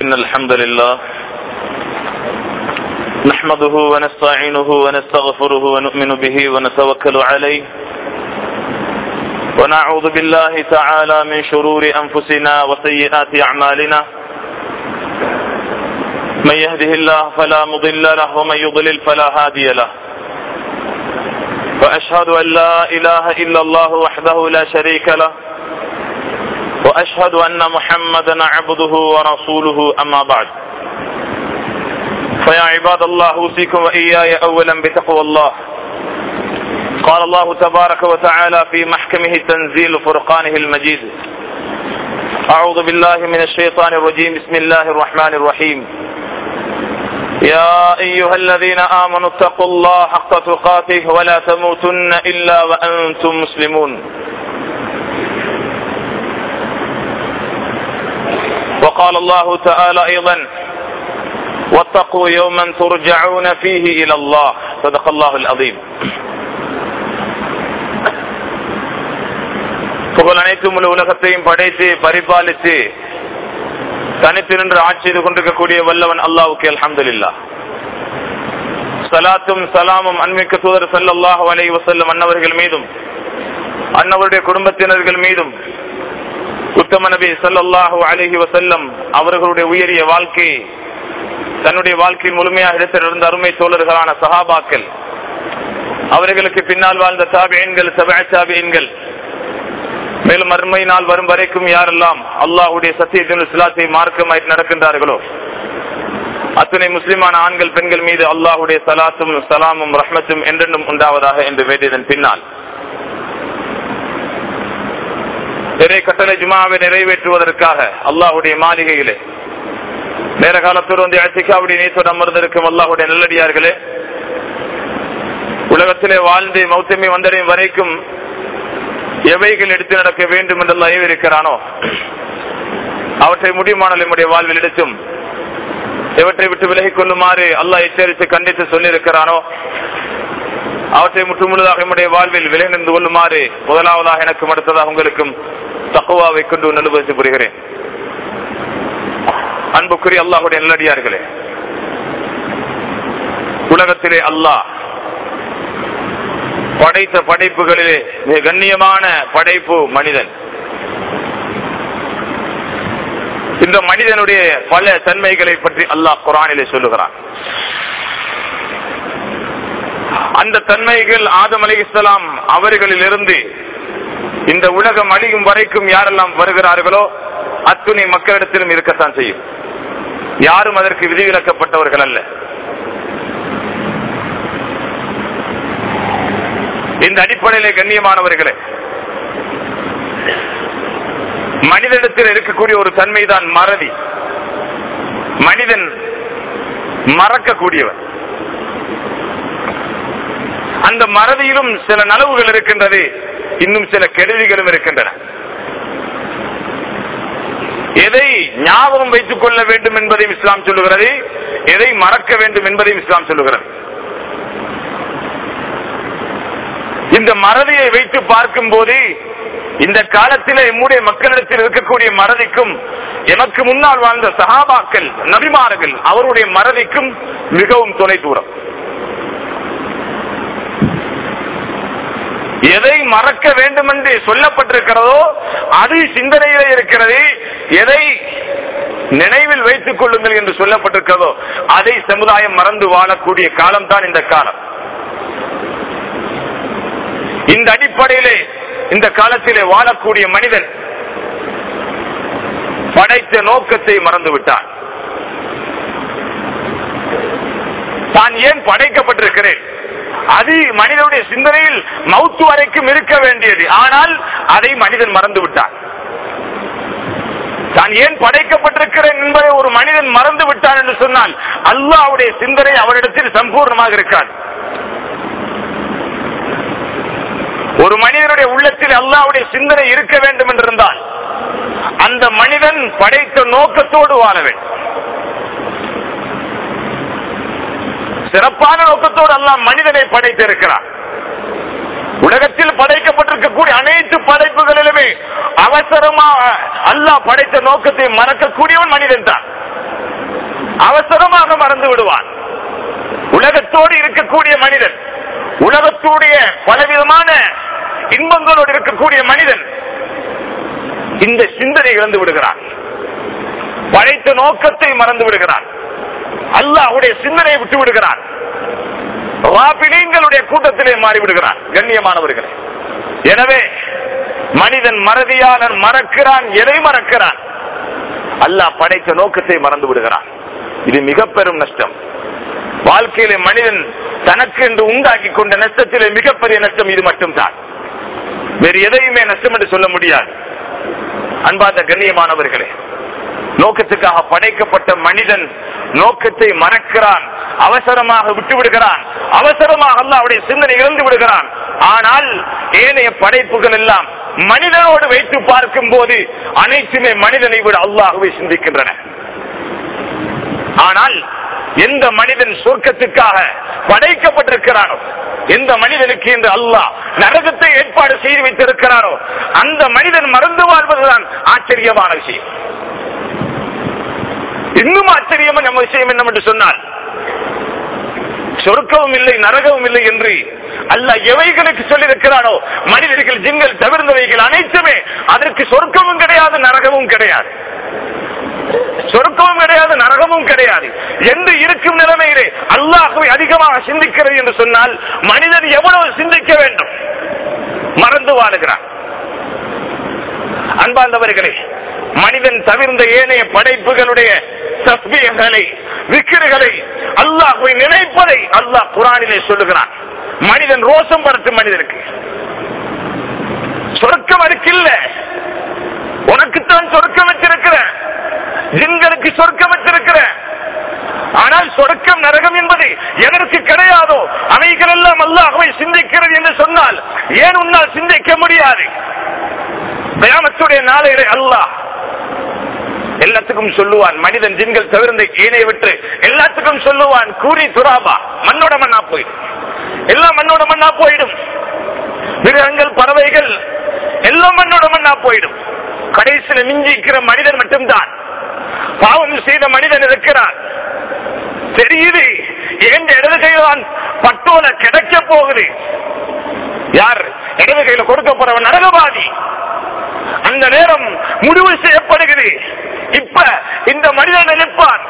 إن الحمد لله نحمده ونستعينه ونستغفره ونؤمن به ونتوكل عليه ونعوذ بالله تعالى من شرور أنفسنا وسيئات أعمالنا من يهده الله فلا مضل له ومن يضلل فلا هادي له وأشهد أن لا إله إلا الله وحده لا شريك له وأشهد أن محمدا عبده ورسوله أما بعد فيا عباد الله أوصيكم وإياي أولا بتقوى الله. قال الله تبارك وتعالى في محكمه تنزيل فرقانه المجيد: أعوذ بالله من الشيطان الرجيم. بسم الله الرحمن الرحيم. يا أيها الذين آمنوا اتقوا الله حق تقاته ولا تموتن إلا وأنتم مسلمون. وقال الله تعالى أيضا: واتقوا يوما ترجعون فيه إلى الله. صدق الله العظيم. புகழ் அனைத்தும் உள்ள உலகத்தையும் படைத்து பரிபாலித்து தனித்து நின்று ஆட்சி செய்து கொண்டிருக்கக்கூடிய வல்லவன் அல்லாஹ்வுக்கு அல்ஹம்துலில்லாஹ். ஸலாத்தும் ஸலாமும் அன்மிக்க தூதர் ஸல்லல்லாஹு அலைஹி வஸல்லம் அன்னவர்கள் மீதும் அன்னவருடைய குடும்பத்தினர்கள் மீதும் உத்தம நபி ஸல்லல்லாஹு அலைஹி வஸல்லம் அவர்களுடைய உயரிய வாழ்க்கை தன்னுடைய வாழ்க்கையின் முழுமையாக எடுத்திருந்த அருமை தோழர்களான சஹாபாக்கள், அவர்களுக்கு பின்னால் வாழ்ந்த தாபிஈன்கள், தபஅ தாபிஈன்கள், மேலும் மறுமை நாள் வரும் வரைக்கும் யாரெல்லாம் அல்லாஹ்வுடைய சத்தியத்தின் இஸ்லாத்தை மார்க்கமாய் நடக்கின்றார்களோ அத்தனை முஸ்லிமான ஆண்கள் பெண்கள் மீது அல்லாஹ்வுடைய ஸலாத்தும் ஸலாமும் ரஹ்மத்தும் என்றென்றும் உண்டாவதாக என்று வேண்டியதன் பின்னால் இறை கட்டளை ஜுமாவை நிறைவேற்றுவதற்காக அல்லாஹ்வுடைய மாளிகையிலே நேர காலத்தோடு வந்து இஅ்திகாவுடைய நீயத்தோடு அமர்ந்திருக்கும் அல்லாஹ்வுடைய நல்லடியார்களே, உலகத்திலே வாழ்ந்து மௌத்தமை வந்தடையும் வரைக்கும் எவைகள் எடுத்து நடக்க வேண்டும் என்று அல்லாஹ் ஏவிருக்கிறானோ அவற்றை முடியுமான நம்முடைய வாழ்வில் எடுத்தும் எவற்றை விட்டு விலகிக் கொள்ளுமாறு அல்லாஹ் எச்சரித்து கண்டித்து சொல்லியிருக்கிறானோ அவற்றை முற்றுமுழுதாக நம்முடைய வாழ்வில் விலகி நின்று கொள்ளுமாறு முதலாவதாக எனக்கும் அடுத்ததாக உங்களுக்கும் தக்வாவை கொண்டு நல்லுபதேசம் புரிகிறேன். அன்புக்குரிய அல்லாஹ்வுடைய நல்லடியார்களே, உலகத்திலே அல்லாஹ் படைத்த படைப்புகளிலே மிக கண்ணியமான படைப்பு மனிதன். இந்த மனிதனுடைய பல தன்மைகளை பற்றி அல்லாஹ் குர்ஆனிலே சொல்லுகிறான். அந்த தன்மைகள் ஆதம் அலைஹிஸ்ஸலாம் அவர்களிலிருந்து இந்த உலகம் அழியும் வரைக்கும் யாரெல்லாம் வருகிறார்களோ அத்துணை மக்களிடத்திலும் இருக்கத்தான் செய்யும். யாரும் அதற்கு விதிவிலக்கப்பட்டவர்கள் அல்ல. இந்த அடிப்படையிலே கண்ணியமானவர்களே, மனிதனிடத்தில் இருக்கக்கூடிய ஒரு தன்மைதான் மறதி. மனிதன் மறக்கக்கூடியவன். அந்த மறதியிலும் சில நலவுகள் இருக்கின்றது, இன்னும் சில கெடுதிகளும் இருக்கின்றன. எதை ஞாபகம் வைத்துக் கொள்ள வேண்டும் என்பதையும் இஸ்லாம் சொல்லுகிறது, எதை மறக்க வேண்டும் என்பதையும் இஸ்லாம் சொல்லுகிறது. இந்த மறதியை வைத்து பார்க்கும் போது இந்த காலத்தில் நம்முடைய மக்களிடத்தில் இருக்கக்கூடிய மறதிக்கும் எமக்கு முன்னால் வாழ்ந்த சஹாபாக்கள் நபிமார்கள் அவருடைய மறதிக்கும் மிகவும் தொலை தூரம். எதை மறக்க வேண்டும் என்று சொல்லப்பட்டிருக்கிறதோ அது சிந்தனையிலே இருக்கிறது. எதை நினைவில் வைத்துக் கொள்ளுங்கள் என்று சொல்லப்பட்டிருக்கிறதோ அதை சமுதாயம் மறந்து வாழக்கூடிய காலம் தான் இந்த காலம். இந்த அடிப்படையிலே இந்த காலத்திலே வாழக்கூடிய மனிதன் படைத்த நோக்கத்தை மறந்து விட்டான். தான் ஏன் படைக்கப்பட்டிருக்கிறேன், அது மனிதனுடைய சிந்தனையில் மௌத்து வரைக்கும் இருக்க வேண்டியது. ஆனால் அதை மனிதன் மறந்து விட்டான். தான் ஏன் படைக்கப்பட்டிருக்கிறேன் என்பதை ஒரு மனிதன் மறந்து விட்டான் என்று சொன்னால் அல்லாஹ்வுடைய சிந்தனை அவரிடத்தில் சம்பூர்ணமாக இருக்காது. ஒரு மனிதனுடைய உள்ளத்தில் அல்லாஹ்வுடைய சிந்தனை இருக்க வேண்டும் என்றிருந்தால் அந்த மனிதன் படைத்த நோக்கத்தோடு வாழ வேண்டும். சிறப்பான நோக்கத்தோடு அல்லாஹ் மனிதனை படைத்திருக்கிறார். உலகத்தில் படைக்கப்பட்டிருக்கக்கூடிய அனைத்து படைப்புகளிலுமே அவசரமாக அல்லாஹ் படைத்த நோக்கத்தை மறக்கக்கூடியவன் மனிதன் தான். அவசரமாக மறந்து விடுவான். உலகத்தோடு இருக்கக்கூடிய மனிதன், உலகத்துடைய பலவிதமான இன்பங்களோடு இருக்கக்கூடிய மனிதன் இந்த சிந்தனை இழந்து விடுகிறான். படைத்த நோக்கத்தை மறந்து விடுகிறான். அல்லாஹ்வுடைய சிந்தனையை விட்டு விடுகிறான். ராபிலீன்களுடைய கூட்டத்திலே மாறிவிடுகிறான். கண்ணியமானவர்களே, எனவே மனிதன் மறதியாளன், மறக்கிறான். எதை மறக்கிறான்? அல்லாஹ் படைத்த நோக்கத்தை மறந்து விடுகிறான். இது மிக பெரும் நஷ்டம். வாழ்க்கையிலே மனிதன் தனக்கு என்று உண்டாக்கி கொண்ட நஷ்டத்திலே மிகப்பெரிய நஷ்டம் இது மட்டும்தான். வேறு எதையுமே நஷ்டம் என்று சொல்ல முடியாது. அன்பார்ந்த கண்ணியமானவர்களே, நோக்கத்துக்காக படைக்கப்பட்ட மனிதன் நோக்கத்தை மறக்கிறான், அவசரமாக விட்டு விடுகிறான், அவசரமாக அல்லாஹ்வுடைய சிந்தனை இழந்து விடுகிறான். ஆனால் ஏனைய படைப்புகள் எல்லாம் மனிதனோடு வைத்து பார்க்கும் போது அனைத்துமே மனிதனை விட அல்லாஹ்வை சிந்திக்கின்றன. ஆனால் எந்த மனிதன் சொர்க்கத்துக்காக படைக்கப்பட்டிருக்கிறானோ, எந்த மனிதனுக்கு என்று அல்லாஹ் நரகத்தை ஏற்பாடு செய்து வைத்திருக்கிறாரோ அந்த மனிதன் மறந்து வாழ்வதுதான் ஆச்சரியமான விஷயம். இன்னும் ஆச்சரியமான நம்ம விஷயம் என்னவென்று சொன்னால், சொர்க்கமும் இல்லை நரகமும் இல்லை என்று அல்லாஹ் எவைகளுக்கு சொல்லியிருக்கிறானோ, மனிதர்கள் ஜின்கள் தவிர்ந்தவைகள் அனைத்துமே அதற்கு சொர்க்கமும் கிடையாது நரகமும் கிடையாது. சொர்க்கமும் கிடையாது நரகமும் கிடையாது என்று இருக்கும் நிலைமையிலே அல்லாஹ்வை அதிகமாக சிந்திக்கிறது என்று சொன்னால் மனிதன் எவ்வளவு சிந்திக்க வேண்டும்? மறந்து வாழுகிறான். அன்பார்ந்தவர்களே, மனிதன் தவிர்ந்த ஏனைய படைப்புகளுடைய தஸ்பீஹ்களை, விக்ருகளை, அல்லாஹ்வை நினைப்பதை அல்லாஹ் குர்ஆனிலே சொல்லுகிறான். மனிதன் ரோஷம் படுத்தும் மனிதனுக்கு சொர்க்கம் அதுக்கில்ல, உனக்குத்தான் சொர்க்கம் வச்சிருக்கிற, ஜின்களுக்கு சொர்க்கம் வச்சிருக்கிற. ஆனால் சொர்க்கம் நரகம் என்பது எதற்கு கிடையாதோ அவைகள் எல்லாம் அல்லாஹ்வை சிந்திக்கிறது என்று சொன்னால் ஏன் உன்னால் சிந்திக்க முடியாது? கியாமத்துடைய நாளையிலே அல்லாஹ் எல்லாத்துக்கும் சொல்லுவான். மனிதன் ஜின்கள் தவிர்ந்த ஏனைய விட்டு எல்லாத்துக்கும் சொல்லுவான், கூறி துராபா, மண்ணோட மண்ணா போயிடும், எல்லாம் மண்ணோட மண்ணா போயிடும். மிருகங்கள் பறவைகள் எல்லாம் மண்ணோட மண்ணா போயிடும். கடைசியில் மிஞ்சிக்கிற மனிதன் மட்டும்தான். பாவம் செய்த மனிதன் இருக்கிறான். தெரியுது ஏன் இடது கையில்தான் பட்டோல கிடைக்க போகுது. யார் இடது கையில கொடுக்க போறவன் நரகவாதி. அந்த நேரம் முடிவு செய்யப்படுகிறது. இப்ப இந்த மனிதன் நினைப்பான்,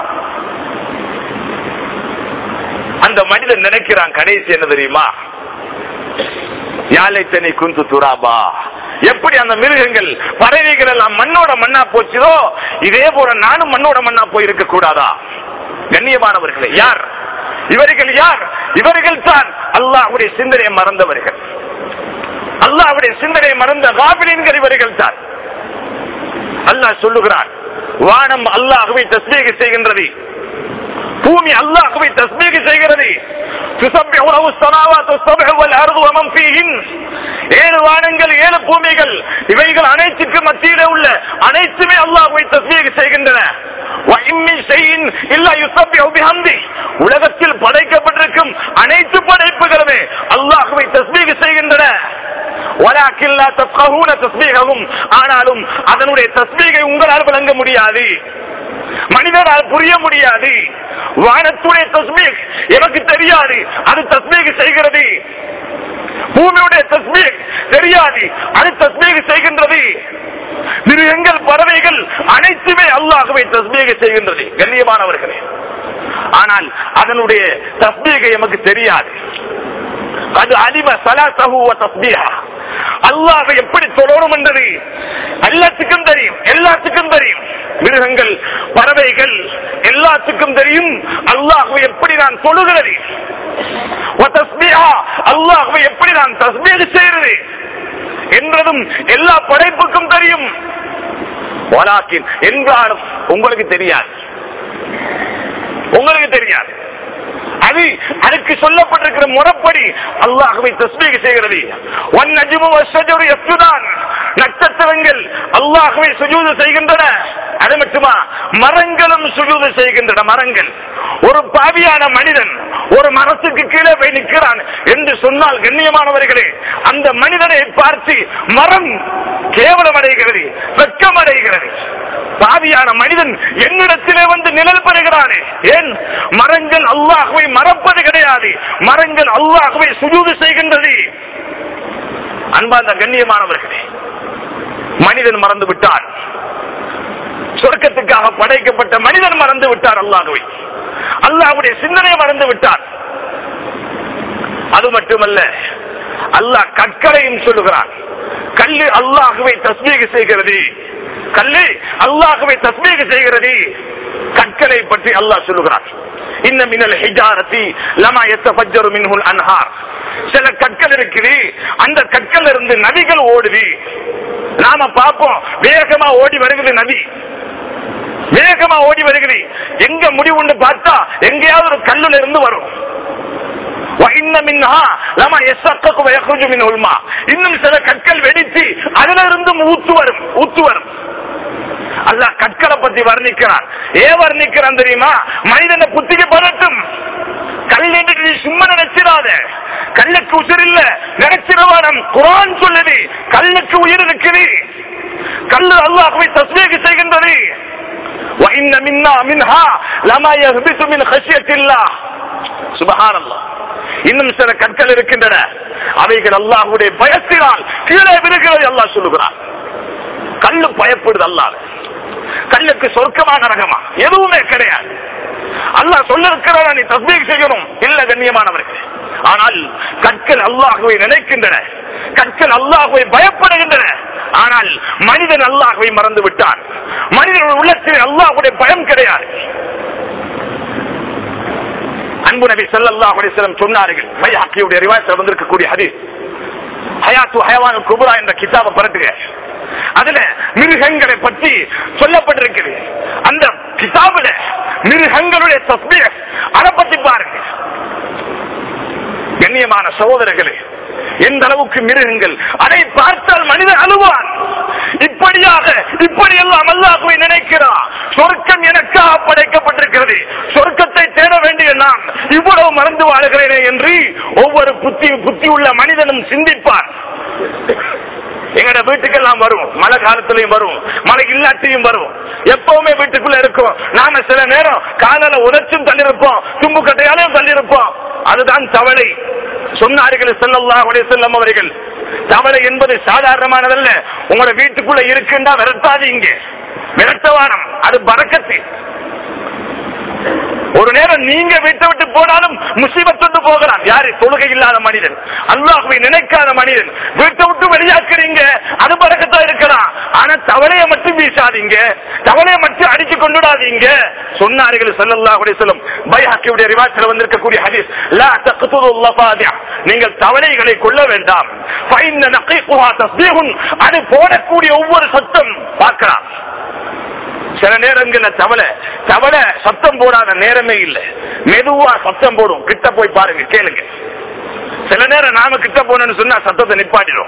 அந்த மனிதன் நினைக்கிறான் கடைசி என்ன தெரியுமா? யாழைத்தனை குந்து துராபா. எப்படி அந்த மிருகங்கள் பறவைகள் எல்லாம் மண்ணோட மண்ணா போச்சுதோ இதே போல நானும் மண்ணோட மண்ணா போயிருக்க கூடாதா? கண்ணியமானவர்களே, யார் இவர்கள்? யார் இவர்கள்? தான் அல்லாஹ்வுடைய சிந்தனையை மறந்தவர்கள், அல்லாஹ்வுடைய சிந்தனையை மறந்த காபிலீன்கள் இவர்கள் தான். அல்லாஹ் சொல்லுகிறான், வானம் அல்லாஹ்வை தஸ்பீஹ் செய்கின்றது, பூமி அல்லாஹ்வை தஸ்பீஹ் செய்கிறது. துஸப்பிஹு லஹு ஸமாவாத்து ஸப்ஹு வல் அர்து வ மன் ஃபீஹின். ஏழு வானங்கள், ஏழு பூமிகள், இவைகள் அனைத்துக்கும் மத்தியிலே உள்ள அனைத்துமே அல்லாஹ்வை தஸ்பீஹ் செய்கின்றன. வ இம்மி ஷைஇன் இல்லா யுஸப்பிஹு பிஹம்தி. உலகத்தில் படைக்கப்பட்டிருக்கும் அனைத்து படைப்புகளுமே அல்லாஹ்வை தஸ்பீஹ் செய்கின்றன. வலாக்கின் லா தஃப்கஹூன தஸ்பீஹஹும். ஆனாலும் அதனுடைய தஸ்பீஹை உங்களால் விளங்க முடியாது, மனிதனால் புரிய முடியாது. வானத்துடைய தஸ்பீஹ் எனக்கு தெரியாது, அது தஸ்பீஹ் செய்கிறது. பூமியுடைய தஸ்பீஹ் தெரியாது, அது தஸ்பீஹ் செய்கின்றது. மிருகங்கள் பறவைகள் அனைத்துமே அல்லாஹ்வை தஸ்பீஹ் செய்கின்றது. கண்ணியமானவர்களே, ஆனால் அதனுடைய தஸ்பீஹ் நமக்கு தெரியாது. அது அலிம ஸலாத்தஹு வ தஸ்பீஹா. அல்லாஹ்வை எப்படி தொழணும் என்றது எல்லாத்துக்கும் தெரியும், எல்லாத்துக்கும் தெரியும். மிருகங்கள் பறவைகள் எல்லாத்துக்கும் தெரியும் அல்லாஹ்வை எப்படி நான் தொழுகிறது, அல்லாஹ்வை எப்படி நான் தஸ்பீஹ் செய்கிறது என்றதும் எல்லா படைப்புக்கும் தெரியும். வலாக்கின் என்றாலும் உங்களுக்கு தெரியாது, உங்களுக்கு தெரியாது. அது அதுக்கு சொல்லப்பட்டிருக்கிற முறைப்படி அல்லாஹ்வை தஸ்பீஹ் செய்கிறது. வன் நஜ்மு வஷ்ஷஜரு யஸ்ஜுதான். நட்சத்திரங்கள் அல்லாஹ்வை சுஜூது செய்கின்றன. அது மட்டுமா, மரங்களும் சுஜூது செய்கின்றன. மரங்கள், ஒரு பாவியான மனிதன் ஒரு மரத்துக்கு கீழே போய் நிற்கிறான் என்று சொன்னால் கண்ணியமானவர்களே, அந்த மனிதனை பார்த்து மரம் கேவலம் அடைகிறது, வெட்கம் அடைகிறது. பாவியான மனிதன் என்னிடத்திலே வந்து நிழல் பெறுகிறானே. ஏன்? மரங்கள் அல்லாஹ்வை மறப்பது கிடையாது, மரங்கள் அல்லாஹ்வை சுஜூது செய்கின்றது. அன்பார்ந்த கண்ணியமானவர்களே, மனிதன் மறந்து விட்டார், சொர்க்கத்துக்காக படைக்கப்பட்ட மனிதன் மறந்து விட்டார் அல்லாஹ்வை, அல்லாஹ்வுடைய சிந்தனையை மறந்து விட்டார். அது மட்டுமல்ல, அல்லாஹ் கற்களையும் சொல்லுகிறான். கல்லு அல்லாஹ்வை தஸ்பீஹ் செய்கிறது, கல்லு அல்லாஹ்வை தஸ்பீஹ் செய்கிறது. கற்களை பற்றி அல்லாஹ் சொல்லுகிறான். இன்ன மினல் ஹிஜாரத்தி லமா யத்தஃபஜ்ஜரு மின்ஹுல் அன்ஹார். சில கற்கள் இருக்குது, அந்த கற்கள் இருந்து நதிகள் ஓடுது. நாம பார்ப்போம், வேகமா ஓடி வருகிறது நதி, வேகமா ஓடி வருகிறது. எங்க முடிவுன்னு பார்த்தா எங்கேயாவது ஒரு கல்லுல இருந்து வரும். இன்னும் சில கற்கள் வெடித்து அதுல இருந்து ஊத்து வரும். அல்லாஹ் கற்களை பத்தி வர்ணிக்கிறான். ஏன் வர்ணிக்கிறான் தெரியுமா? மனிதனை புத்திக்கு பதட்டும். கல்லுக்கு சும்மா நினைச்சிடாத, கல்லுக்கு உயிர் இல்ல நினைச்சிருவானம். குர்ஆன் சொல்லுது கல்லுக்கு உயிர் இருக்குது. கல்லு அல்லாஹ்வை தஸ்பீஹ் செய்கின்றது. وَإِنَّ مِنْهَا لَمَا يَهْبِطُ مِنْ خَشْيَةِ اللَّهِ. சுப்ஹானல்லாஹ். இன்னும் சில கற்கள் இருக்கின்றன, அவைகள் அல்லாஹ்வுடைய பயத்தினால் கீழே விழுகிறது அல்லாஹ் சொல்லுகிறான். கல்லு பயப்படுது அல்லாஹ். கல்லுக்கு சொர்க்கமா நரகமா எதுவுமே கிடையாது. அல்லாஹ் சொல்லிருக்கிறாரா நீ தஸ்பீஹ் செய்யணும் இல்ல கண்ணியமானவர்கள். ஆனால் கற்கள் அல்லாஹ்வை நினைக்கின்றன, கற்கள் அல்லாஹ்வை பயப்படுகின்றன. ஆனால் மனிதன் அல்லாஹ்வை மறந்து விட்டான். மனிதனுடைய உள்ளத்தில் அல்லாஹ்வுடைய பயம் கிடையாது. அன்பு நபி ஸல்லல்லாஹு அலைஹி வஸல்லம் சொன்னார்கள், பைஹக்கியுடைய ரிவாயத்தில் வந்திருக்கக்கூடிய ஹதீஸ், ஹயாத்து ஹயவானுல் குப்ரா என்ற கிதாபை பரட்டுங்க. அதுல மிருகங்களை பற்றி சொல்லப்பட்டிருக்கிறது. அந்த கிதாபுல மிருகங்களுடைய தஸ்பீஹ் அதை பற்றி பாருங்க. கண்ணியமான சகோதரர்களே, எந்த அளவுக்கு மிருகங்கள் அதை பார்த்தால் மனிதன் அழுவான். இப்படி எல்லாம் அல்லாஹ்வை நினைக்கிறான். சொர்க்கம் எனக்காக படைக்கப்பட்டிருக்கிறது, சொர்க்கத்தை தேட வேண்டிய நான் இவ்வளவு மறந்து வாழுகிறேனே என்று ஒவ்வொரு புத்தி உள்ள மனிதனும் சிந்திப்பார். எங்கட வீட்டுக்கெல்லாம் வரும், மழை காலத்திலையும் வரும், மழை இல்லாட்டியும் வரும், எப்பவுமே வீட்டுக்குள்ள இருக்கும். நாம சில நேரம் காலால உரைச்சும் தள்ளிருப்போம், தும்பு கட்டையாலையும் தள்ளிருப்போம். அதுதான் தவளை. சொன்னார்கள் ஸல்லல்லாஹு அலைஹி வஸல்லம் அவர்கள், தவளை என்பது சாதாரணமானதல்ல. உங்களோட வீட்டுக்குள்ள இருக்குன்னா விரட்டாதீங்க, விரட்டவானம், அது பரக்கத்து. ஒரு நேரம் நீங்க வீட்டை விட்டு போனாலும் முசீபத்து போகிறான். யாரு? தொழுகை இல்லாத மனிதன், அல்லாஹ்வை நினைக்காத மனிதன். வீட்டை விட்டு வெளியாக்குறீங்க, அது பரக்கத்தா இருக்கலாம். ஆனா தவளையை மட்டும் வீசாதீங்க, தவளையை மட்டும் அடிச்சு கொண்டுடாதீங்க. சொன்னார்கள் ஸல்லல்லாஹு அலைஹி வஸல்லம், பைஹக்கியுடைய ரிவாயத்தில் வந்திருக்கக்கூடிய ஹதீஸ், லா தக்துலுல் லஃபாதிஅ, நீங்கள் தவளைகளை கொல்ல வேண்டாம். ஃபைன்ன நகீகுஹா தஸ்பீஹுன், அது போடக்கூடிய ஒவ்வொரு சத்தம் பார்க்கலாம். சில நேரங்கள்ல தவளை சத்தம் போடாத நேரமே இல்லை, மெதுவா சத்தம் போடும். கிட்ட போய் பாருங்க, கேளுங்க. சில நேரம் நாம கிட்ட போனோம்னு சொன்னா சத்தத்தை நிப்பாட்டிடும்.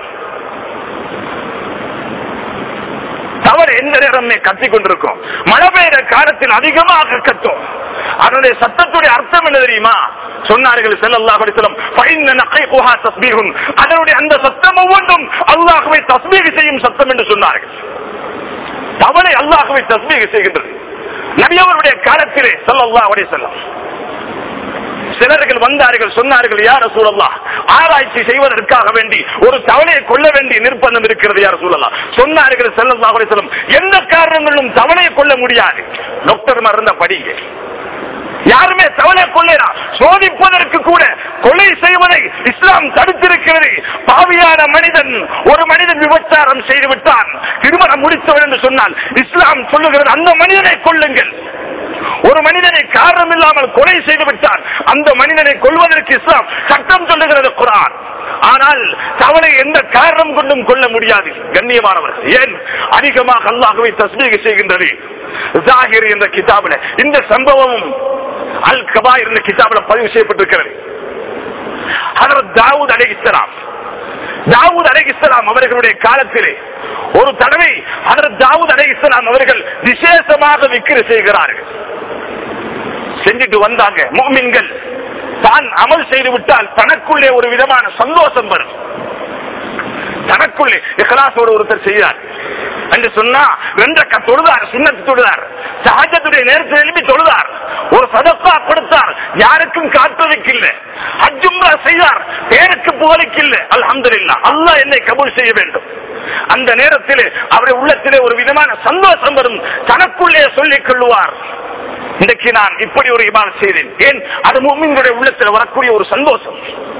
தவளை எந்த நேரமே கத்திக் கொண்டிருக்கும். மழை பெய்கிற காலத்தில் அதிகமாக கத்தும். அதனுடைய சத்தத்துடைய அர்த்தம் என்ன தெரியுமா? சொன்னார்கள் ஸல்லல்லாஹு அலைஹி வஸல்லம், ஃபைன்ன நகீகுஹா தஸ்பீஹுன், அதனுடைய அந்த சத்தம் ஒவ்வொன்றும் அல்லாஹ்வை தஸ்பீஹ் செய்யும் சத்தம் என்று சொன்னார்கள். தவளை அல்லாஹ்வை தஸ்பீஹ் செய்கின்றது. நபி அவருடைய காலத்திலே ஸல்லல்லாஹு அலைஹி வஸல்லம் சிலர்கள் வந்தார்கள், சொன்னார்கள், யா ரசூலல்லாஹ், ஆராய்ச்சி செய்வதற்காக வேண்டி ஒரு தவளையை கொல்ல வேண்டிய நிர்பந்தம் இருக்கிறது யா ரசூலல்லாஹ். சொன்னார்கள் ஸல்லல்லாஹு அலைஹி வஸல்லம், எந்த காரணங்களும் தவளையை கொல்ல முடியாது. டாக்டர் மருந்த படிங்க, யாருமே தவளை கொள்ளலாம். சோதிப்பதற்கு கூட கொலை செய்வதை இஸ்லாம் தடுத்திருக்கிறது. பாவியான மனிதன், ஒரு மனிதன் விபச்சாரம் செய்து விட்டான், திருமணம் முடித்தவன் என்று சொன்னால் இஸ்லாம் சொல்லுகிறது, அந்த மனிதனை கொல்லுங்கள். ஒரு மனிதனை காரணம் இல்லாமல் கொலை செய்து விட்டான், அந்த மனிதனை கொல்வதற்கு இஸ்லாம் சட்டம் சொல்லுகிறது, குர்ஆன். ஆனால் தவளை எந்த காரணம் கொண்டும் கொள்ள முடியாது. கண்ணியமானவர், ஏன்? அதிகமாக அல்லாஹ்வை தஸ்பீஹ் செய்கின்றது. ஜாஹிர் என்ற கிதாபில் இந்த சம்பவமும் அல் கபாயிர் என்ற கிதாபில் பதிவு செய்யப்பட்டிருக்கிறது. ஹஜ்ரத் தாவூத் அலைஹிஸ்ஸலாம் அவர்களுடைய காலத்திலே ஒரு தடவை ஹஜ்ரத் தாவூத் அலைஹிஸ்ஸலாம் அவர்கள் விசேஷமாக விக்ர் செய்கிறார்கள். செஞ்சுட்டு வந்தாங்க. முஃமின்கள் தான் அமல் செய்து விட்டால் தனக்குள்ளே ஒரு விதமான சந்தோஷம் வரும். தனக்குள்ளே இக்லாஸோடு ஒருத்தர் செய்தார் என்று சொன்னா 2 ரக்அத் தொழுதார், சுன்னத் தொழுதார், தஹஜ்ஜுடைய நேரத்தில் எழுப்பி தொழுதார், ஒரு சதக்கா கொடுத்தார், யாருக்கும் காட்டுவதற்கு இல்லை, ஹஜ் உம்ரா செய்தார், பேருக்கு புகழுக்கு இல்லை. அல்ஹம்துலில்லாஹ், அல்லாஹ் என்னை கபூல் செய்ய வேண்டும். அந்த நேரத்தில் அவருடைய உள்ளத்திலே ஒரு விதமான சந்தோஷம் வரும். தனக்குள்ளே சொல்லிக் கொள்வார், இன்றைக்கு நான் இப்படி ஒரு இபாதத் செய்தேன். ஏன்? அது முஃமினுடைய உள்ளத்தில் வரக்கூடிய ஒரு சந்தோஷம்.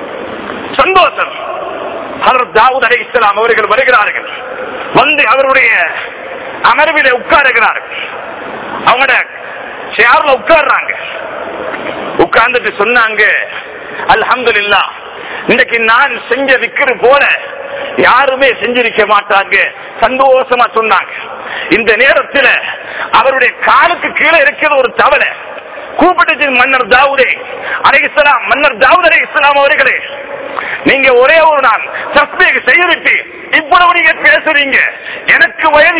ஹஜ்ரத் தாவூத் அலைஹிஸ்ஸலாம் அவர்கள் வருகிறார்கள். வந்து அவருடைய அமர்விலே உட்காருகிறார்கள். அவங்களோட சேர்ல உட்கார்றாங்க. உட்கார்ந்துட்டு சொன்னாங்க, அல்ஹம்துலில்லாஹ், இன்றைக்கு நான் செஞ்ச விக்ர் போல யாருமே செஞ்சிருக்க மாட்டாங்க. சந்தோஷமா சொன்னாங்க. இந்த நேரத்தில் அவருடைய காலுக்கு கீழே இருக்கிற ஒரு தவளை கூப்பிட்டு, மன்னர் தாவூதே அலைஹிஸ்ஸலாம், மன்னர் தாவூத் அலைஹிஸ்ஸலாம் அவர்களே, நீங்க ஒரே ஒரு நாள் தஸ்பீஹ் செய்துவிட்டு இவ்வளவு நீங்க பேசுறீங்க, எனக்கு வயது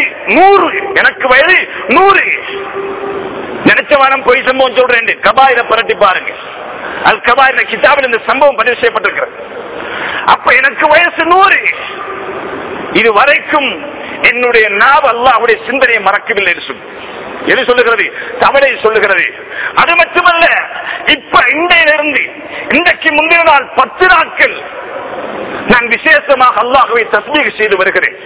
100 நினைச்ச வாரம் போய் சம்பவம் சொல்றேன். கபாயிர பரட்டி பாருங்க, அல் கபாயிர கிதாபில் இந்த சம்பவம் பதிவு செய்யப்பட்டிருக்கிறது. அப்ப எனக்கு வயசு 100, இது வரைக்கும் என்னுடைய நாவ் அல்லாஹ்வுடைய சிந்தனையை மறக்கவில்லை என்று சொல்லு. எது சொல்லுகிறது? தவறை சொல்லுகிறது. அது மட்டுமல்ல, இப்ப இன்றையிலிருந்து இன்றைக்கு முந்தைய நாள் 10 நாட்கள் நான் விசேஷமாக அல்லாஹ்வை தஸ்பீஹ் செய்து வருகிறேன்.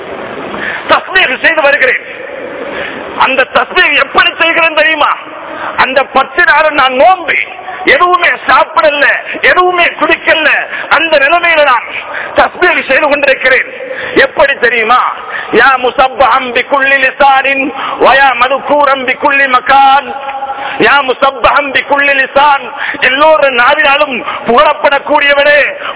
அந்த தஸ்பீஹ் எப்படி செய்கிறேன் தெரியுமா? அந்த 10 நாள் நான் நோன்பு, எதுவுமே சாப்பிடல, எதுவுமே குடிக்கல, அந்த நிலைமையில நான் தஸ்பீஹ் செய்து கொண்டிருக்கிறேன். எப்படி தெரியுமா? யா முஸப்பஹம் பிகுல்லி லிசானின் வ யா மذكூரம் பிகுல்லி மகான். யா முஸப்பஹம் பிகுல்லி லிசான், எல்லோரும் நாவினாலும் புகழப்படக்கூடியவனே,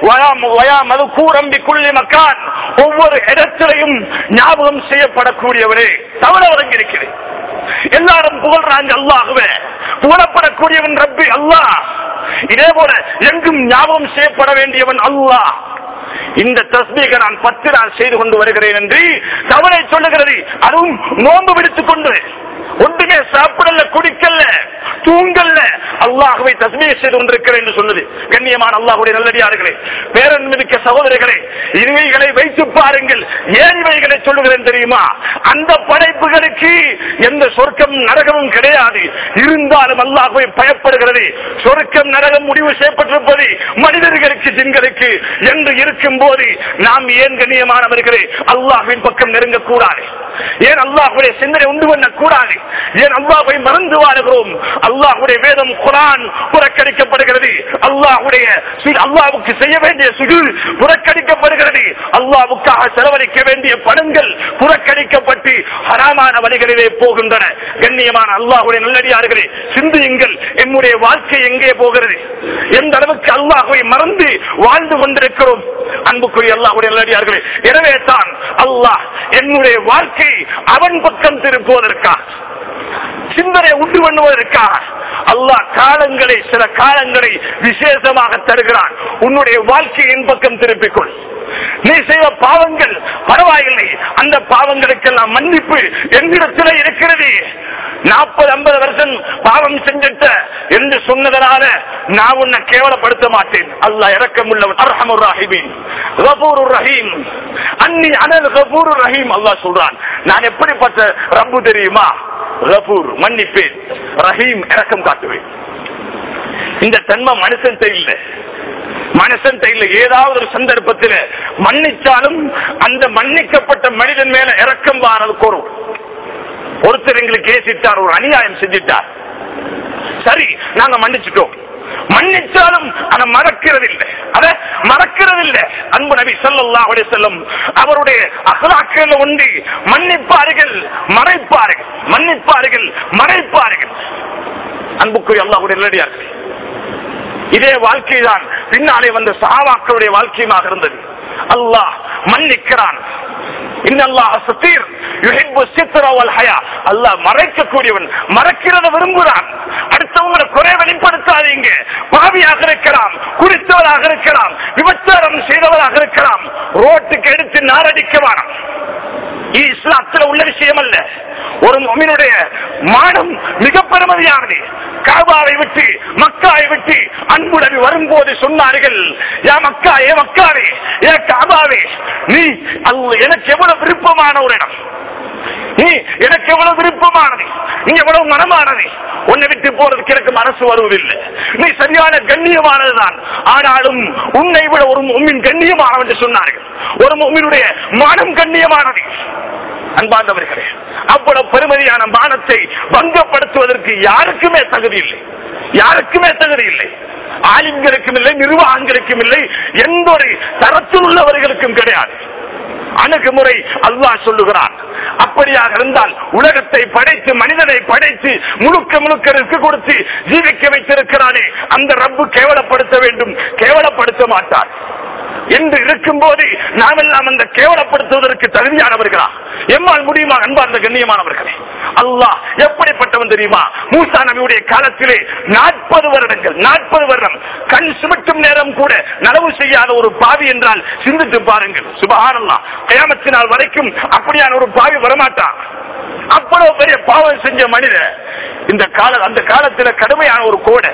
வ யா மذكூரம் பிகுல்லி மகான், ஒவ்வொரு இடத்திலையும் ஞாபகம் செய்யப்படக்கூடியவனே. தவறு வழங்கியிருக்கிறேன். எல்லாரும் புகழ்றாங்க அல்லாஹ்வே, புகழப்படக்கூடியவன் ரப்பி அல்லாஹ், இதே போல எங்கும் ஞாபகம் செய்யப்பட வேண்டியவன் அல்லாஹ். இந்த தஸ்பீஹை நான் 10 நாள் செய்து கொண்டு வருகிறேன் என்று தவறை சொல்லுகிறது. அதுவும் நோன்பு விடுத்துக் கொண்டு, ஒன்றுமே சாப்பிடல, குடிக்கல, தூங்கல்ல, அல்லாஹ்வை தஸ்பீஹ் செய்து கொண்டிருக்கிறேன் என்று சொன்னது. கண்ணியமான அல்லாஹ்வுடைய நல்லடியார்களே, பேரன்மிக்க சகோதரர்களே, இவைகளை வைத்து பாருங்கள். ஏன் இவைகளை சொல்லுகிறேன் தெரியுமா? அந்த படைப்புகளுக்கு எந்த சொர்க்கம் நரகமும் கிடையாது. இருந்தாலும் அல்லாஹ்வை பயப்படுகிறது. சொர்க்கம் நரகம் முடிவு செய்யப்பட்டிருப்பது மனிதர்களுக்கு, ஜின்களுக்கு என்று இருக்கும் போது நாம் ஏன் கண்ணியமானவர்களே அல்லாஹ்வின் பக்கம் நெருங்கக்கூடாது? ஏன் அல்லாஹ்வுடைய சிந்தனை உண்டு பண்ணக்கூடாது? ஏன் அல்லாஹ்வை மறந்து வாழுகிறோம்? அல்லாஹ்வுடைய வேதம் குர்ஆன் புறக்கணிக்கப்படுகிறது. அல்லாஹ்வுக்கு செய்ய வேண்டிய சுஜூத் புறக்கணிக்கப்படுகிறது. அல்லாஹ்வுக்காக செலவழிக்க வேண்டிய பணங்கள் புறக்கணிக்கப்பட்டு ஹராமான வழிகளிலே போகின்றன. கண்ணியமான அல்லாஹ்வுடைய நல்லடியார்களே, சிந்தியுங்கள், என்னுடைய வாழ்க்கை எங்கே போகிறது? எந்த அளவுக்கு அல்லாஹ்வை மறந்து வாழ்ந்து கொண்டிருக்கிறோம்? அன்புக்குரிய அல்லாஹ்வுடைய நல்லடியார்களே, எனவே தான் அல்லாஹ் என்னுடைய வாழ்க்கை அவன் பக்கம் திருப்புவதற்காக, சிந்தனை உண்டு பண்ணுவதற்காக அல்லாஹ் சில காலங்களை விசேஷமாக தருகிறான். உன்னுடைய வாழ்க்கையின் பக்கம் திருப்பிக்கொள். நீ செய்த பாவங்கள் பரவாயில்லை, அந்த பாவங்களுக்கெல்லாம் மன்னிப்பு என்னிடத்தில் இருக்கிறது. 40-50 வருஷம் பாவம் செஞ்சிட்ட என்று சொன்னதனால நான் உன்னை கேவலப்படுத்த மாட்டேன். அல்லாஹ் இரக்கமுள்ளவன், அர்ஹமுர் ராஹிமீன், கஃபூருர் ரஹீம், அன்னி அனல் கஃபூருர் ரஹீம். அல்லாஹ் சொல்றான், நான் எப்படிப்பட்ட ரப்பு தெரியுமா? கஃபூர், மன்னிப்பேன், ரஹீம், இரக்கம் காட்டுவேன். இந்த தன்மை மனுஷன் இல்லை. ஏதாவது ஒரு சந்தர்ப்பத்தில் மன்னிச்சாலும் அந்த மன்னிக்கப்பட்ட மனிதன் மேல இரக்கம் வாரது கோரும். ஒருத்தர் எங்களுக்கு ஏசிட்டார், ஒரு அநியாயம் செஞ்சிட்டார், சரி நாங்க மன்னிச்சிட்டோம். மன்னிச்சாலும் அதை மறக்கிறதில்லை. அன்பு நபி ஸல்லல்லாஹு அலைஹி வஸல்லம் அவருடைய அக்லாக்கள் ஒன்றி மன்னிப்பார்கள், மறைப்பார்கள். அன்புக்குரிய அல்லாஹ்வுடைய நல்லடியார்களே, இதே வாழ்க்கை தான் பின்னாலே வந்த சஹாபாக்களுடைய வாழ்க்கையாக இருந்தது. அல்லாஹ் மன்னிக்கிறான். அல்லாஹ் மறைக்கக்கூடியவன், மறைக்கிறத விரும்புகிறான். அடுத்தவங்களை குறை வெளிப்படுத்த கொடுக்காதீங்க. பாவியாக இருக்கலாம், குடித்தவராக இருக்கலாம், விபச்சாரம் செய்தவராக இருக்கலாம், ரோட்டுக்கு எடுத்து நாரடிக்க வேணாம். இது இஸ்லாத்தில் உள்ள விஷயம் அல்ல. ஒரு முஃமினுடைய மானம் மிக பெருமதியானது. காபாவை விட்டு மக்காவை விட்டு அன்பு நபி வரும்போது சொன்னார்கள், யா மக்கா, ஏ மக்காவே, ஏ காபாவே, நீ எனக்கு எவ்வளவு விருப்பமான ஒரு இடம், நீ எனக்கு எவ்வளவு விருப்பமானது, நீ எவ்வளவு மனமானது, உன்னை விட்டு போறதுக்கு எனக்கு மனசு வருவதில்லை. நீ சரியான கண்ணியமானதுதான், ஆனாலும் உன்னை விட ஒரு முஃமின் கண்ணியமானவன் என்று சொன்னார்கள். ஒரு முஃமினுடைய மானம் கண்ணியமானது. அன்பார்ந்தவர்களே, அவ்வளவு பெருமதியான மானத்தை பங்கப்படுத்துவதற்கு யாருக்குமே தகுதி இல்லை, யாருக்குமே தகுதி இல்லை. ஆலிம்களுக்கும் இல்லை, நிர்வாகங்களுக்கும் இல்லை, எந்த ஒரு தரத்தில் உள்ளவர்களுக்கும் கிடையாது. அணுகுமுறை அல்லாஹ் சொல்லுகிறான். அப்படியாக இருந்தால் உலகத்தை படைத்து மனிதனை படைத்து முழுக்க முழுக்க கொடுத்து ஜீவிக்க வைத்திருக்கிறானே, அந்த ரப்பு கேவலப்படுத்த வேண்டும்? கேவலப்படுத்த மாட்டார் என்று இருக்கும் போது நாம் எல்லாம் அந்த கேவலப்படுத்துவதற்கு தகுதியானவர்களா? எம்மால் முடியுமா? அன்பார்ந்த கண்ணியமானவர்களே, அல்லாஹ் எப்படிப்பட்டவன் தெரியுமா? மூசா நபியுடைய காலத்திலே 40 வருடங்கள், 40 வருடம் கண் சுமட்டும் நேரம் கூட நலவு செய்யாத ஒரு பாவி என்றால் சிந்தித்து பாருங்கள். சுப்ஹானல்லாஹ், கியாமத்தினால் வரைக்கும் அப்படியான ஒரு பாவி வரமாட்டான். அவ்வளவு பெரிய பாவம் செஞ்ச மனிதன் அந்த காலத்தில் கடுமையான ஒரு கோடை.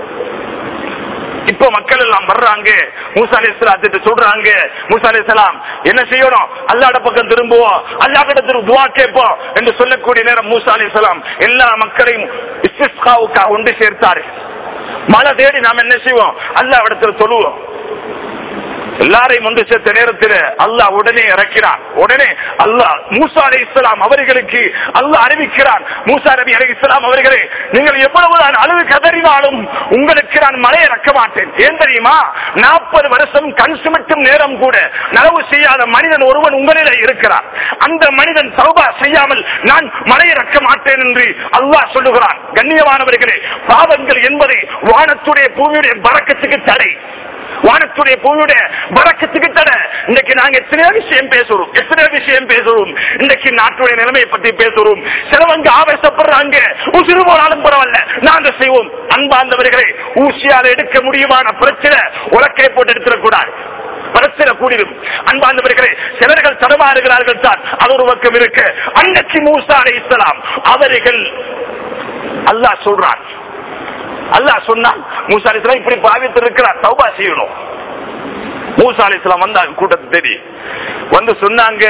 இப்போ மக்கள் எல்லாம் வர்றாங்க, மூசா அலைஹிஸ்ஸலாத்தை சொல்றாங்க, மூசா அலைஹிஸ்ஸலாம் என்ன செய்யணும்? அல்லாஹ்வுடைய பக்கம் திரும்புவோம், அல்லாஹ்விடத்தில் துஆ கேட்போம் என்று சொல்லக்கூடிய நேரம் மூசா அலைஹிஸ்ஸலாம் எல்லா மக்களையும் இஸ்திஸ்காவுக்காக ஒன்று சேர்த்தார்கள். மழை தேடி நாம் என்ன செய்வோம்? அல்லாஹ்விடத்தில் தொழுவோம். எல்லாரையும் ஒன்று சேர்த்த நேரத்தில் அல்லாஹ் உடனே இறக்கிறான். உடனே அல்லாஹ் மூசா அலைஹிஸ்ஸலாம் அவர்களுக்கு அல்லாஹ் அறிவிக்கிறான், மூசா நபி அலைஹிஸ்ஸலாம் அவர்களே, நீங்கள் எவ்வளவுதான் அழுது கதறினாலும் உங்களுக்கு நான் மழை இறக்க மாட்டேன். ஏன் தெரியுமா? 40 வருஷம் கண் சுமட்டும் நேரம் கூட நலவு செய்யாத மனிதன் ஒருவன் உங்களிலே இருக்கிறான். அந்த மனிதன் தௌபா செய்யாமல் நான் மழை இறக்க மாட்டேன் என்று அல்லாஹ் சொல்லுகிறான். கண்ணியமானவர்களே, பாவங்கள் என்பதை வானத்துடைய பூமியுடைய பரக்கத்துக்கு தடை, வானத்துடைய பூமியுடைய பரக்கத்துக்கு தடை. இன்னைக்கு நாங்க எத்தனையோ விஷயம் பேசுறோம், இன்னைக்கு நாட்டுடைய நிலைமையை பத்தி பேசுறோம். சிலவங்க ஆவேசப்படுறாங்க, உசிறு போனாலும் பரவாயில்ல நாங்க செய்வோம். அன்பார்ந்தவர்களே, ஊசியால எடுக்க முடியுமான பிரச்சனை உலக்கை போட்டு எடுத்துடக்கூடாது, பிரச்சனை கூடிடும். அன்பார்ந்தவர்களே, சிலர்கள் தடமாறுகிறார்கள் தான், அது ஒரு பக்கம் இருக்கு. அன்னைக்கு மூசா அலைஹிஸ்ஸலாம் அவர்கள் அல்லாஹ் சொல்றான், அல்லாஹ் சொன்னான், மூசா அலைஹிஸ்ஸலாம் இப்படி பாவித்து இருக்கிறார், தௌபா செய்யணும். மூசா அலைஹிஸ்ஸலாம் வந்தாங்க, கூட்டத்தை தேடி வந்து சொன்னாங்க,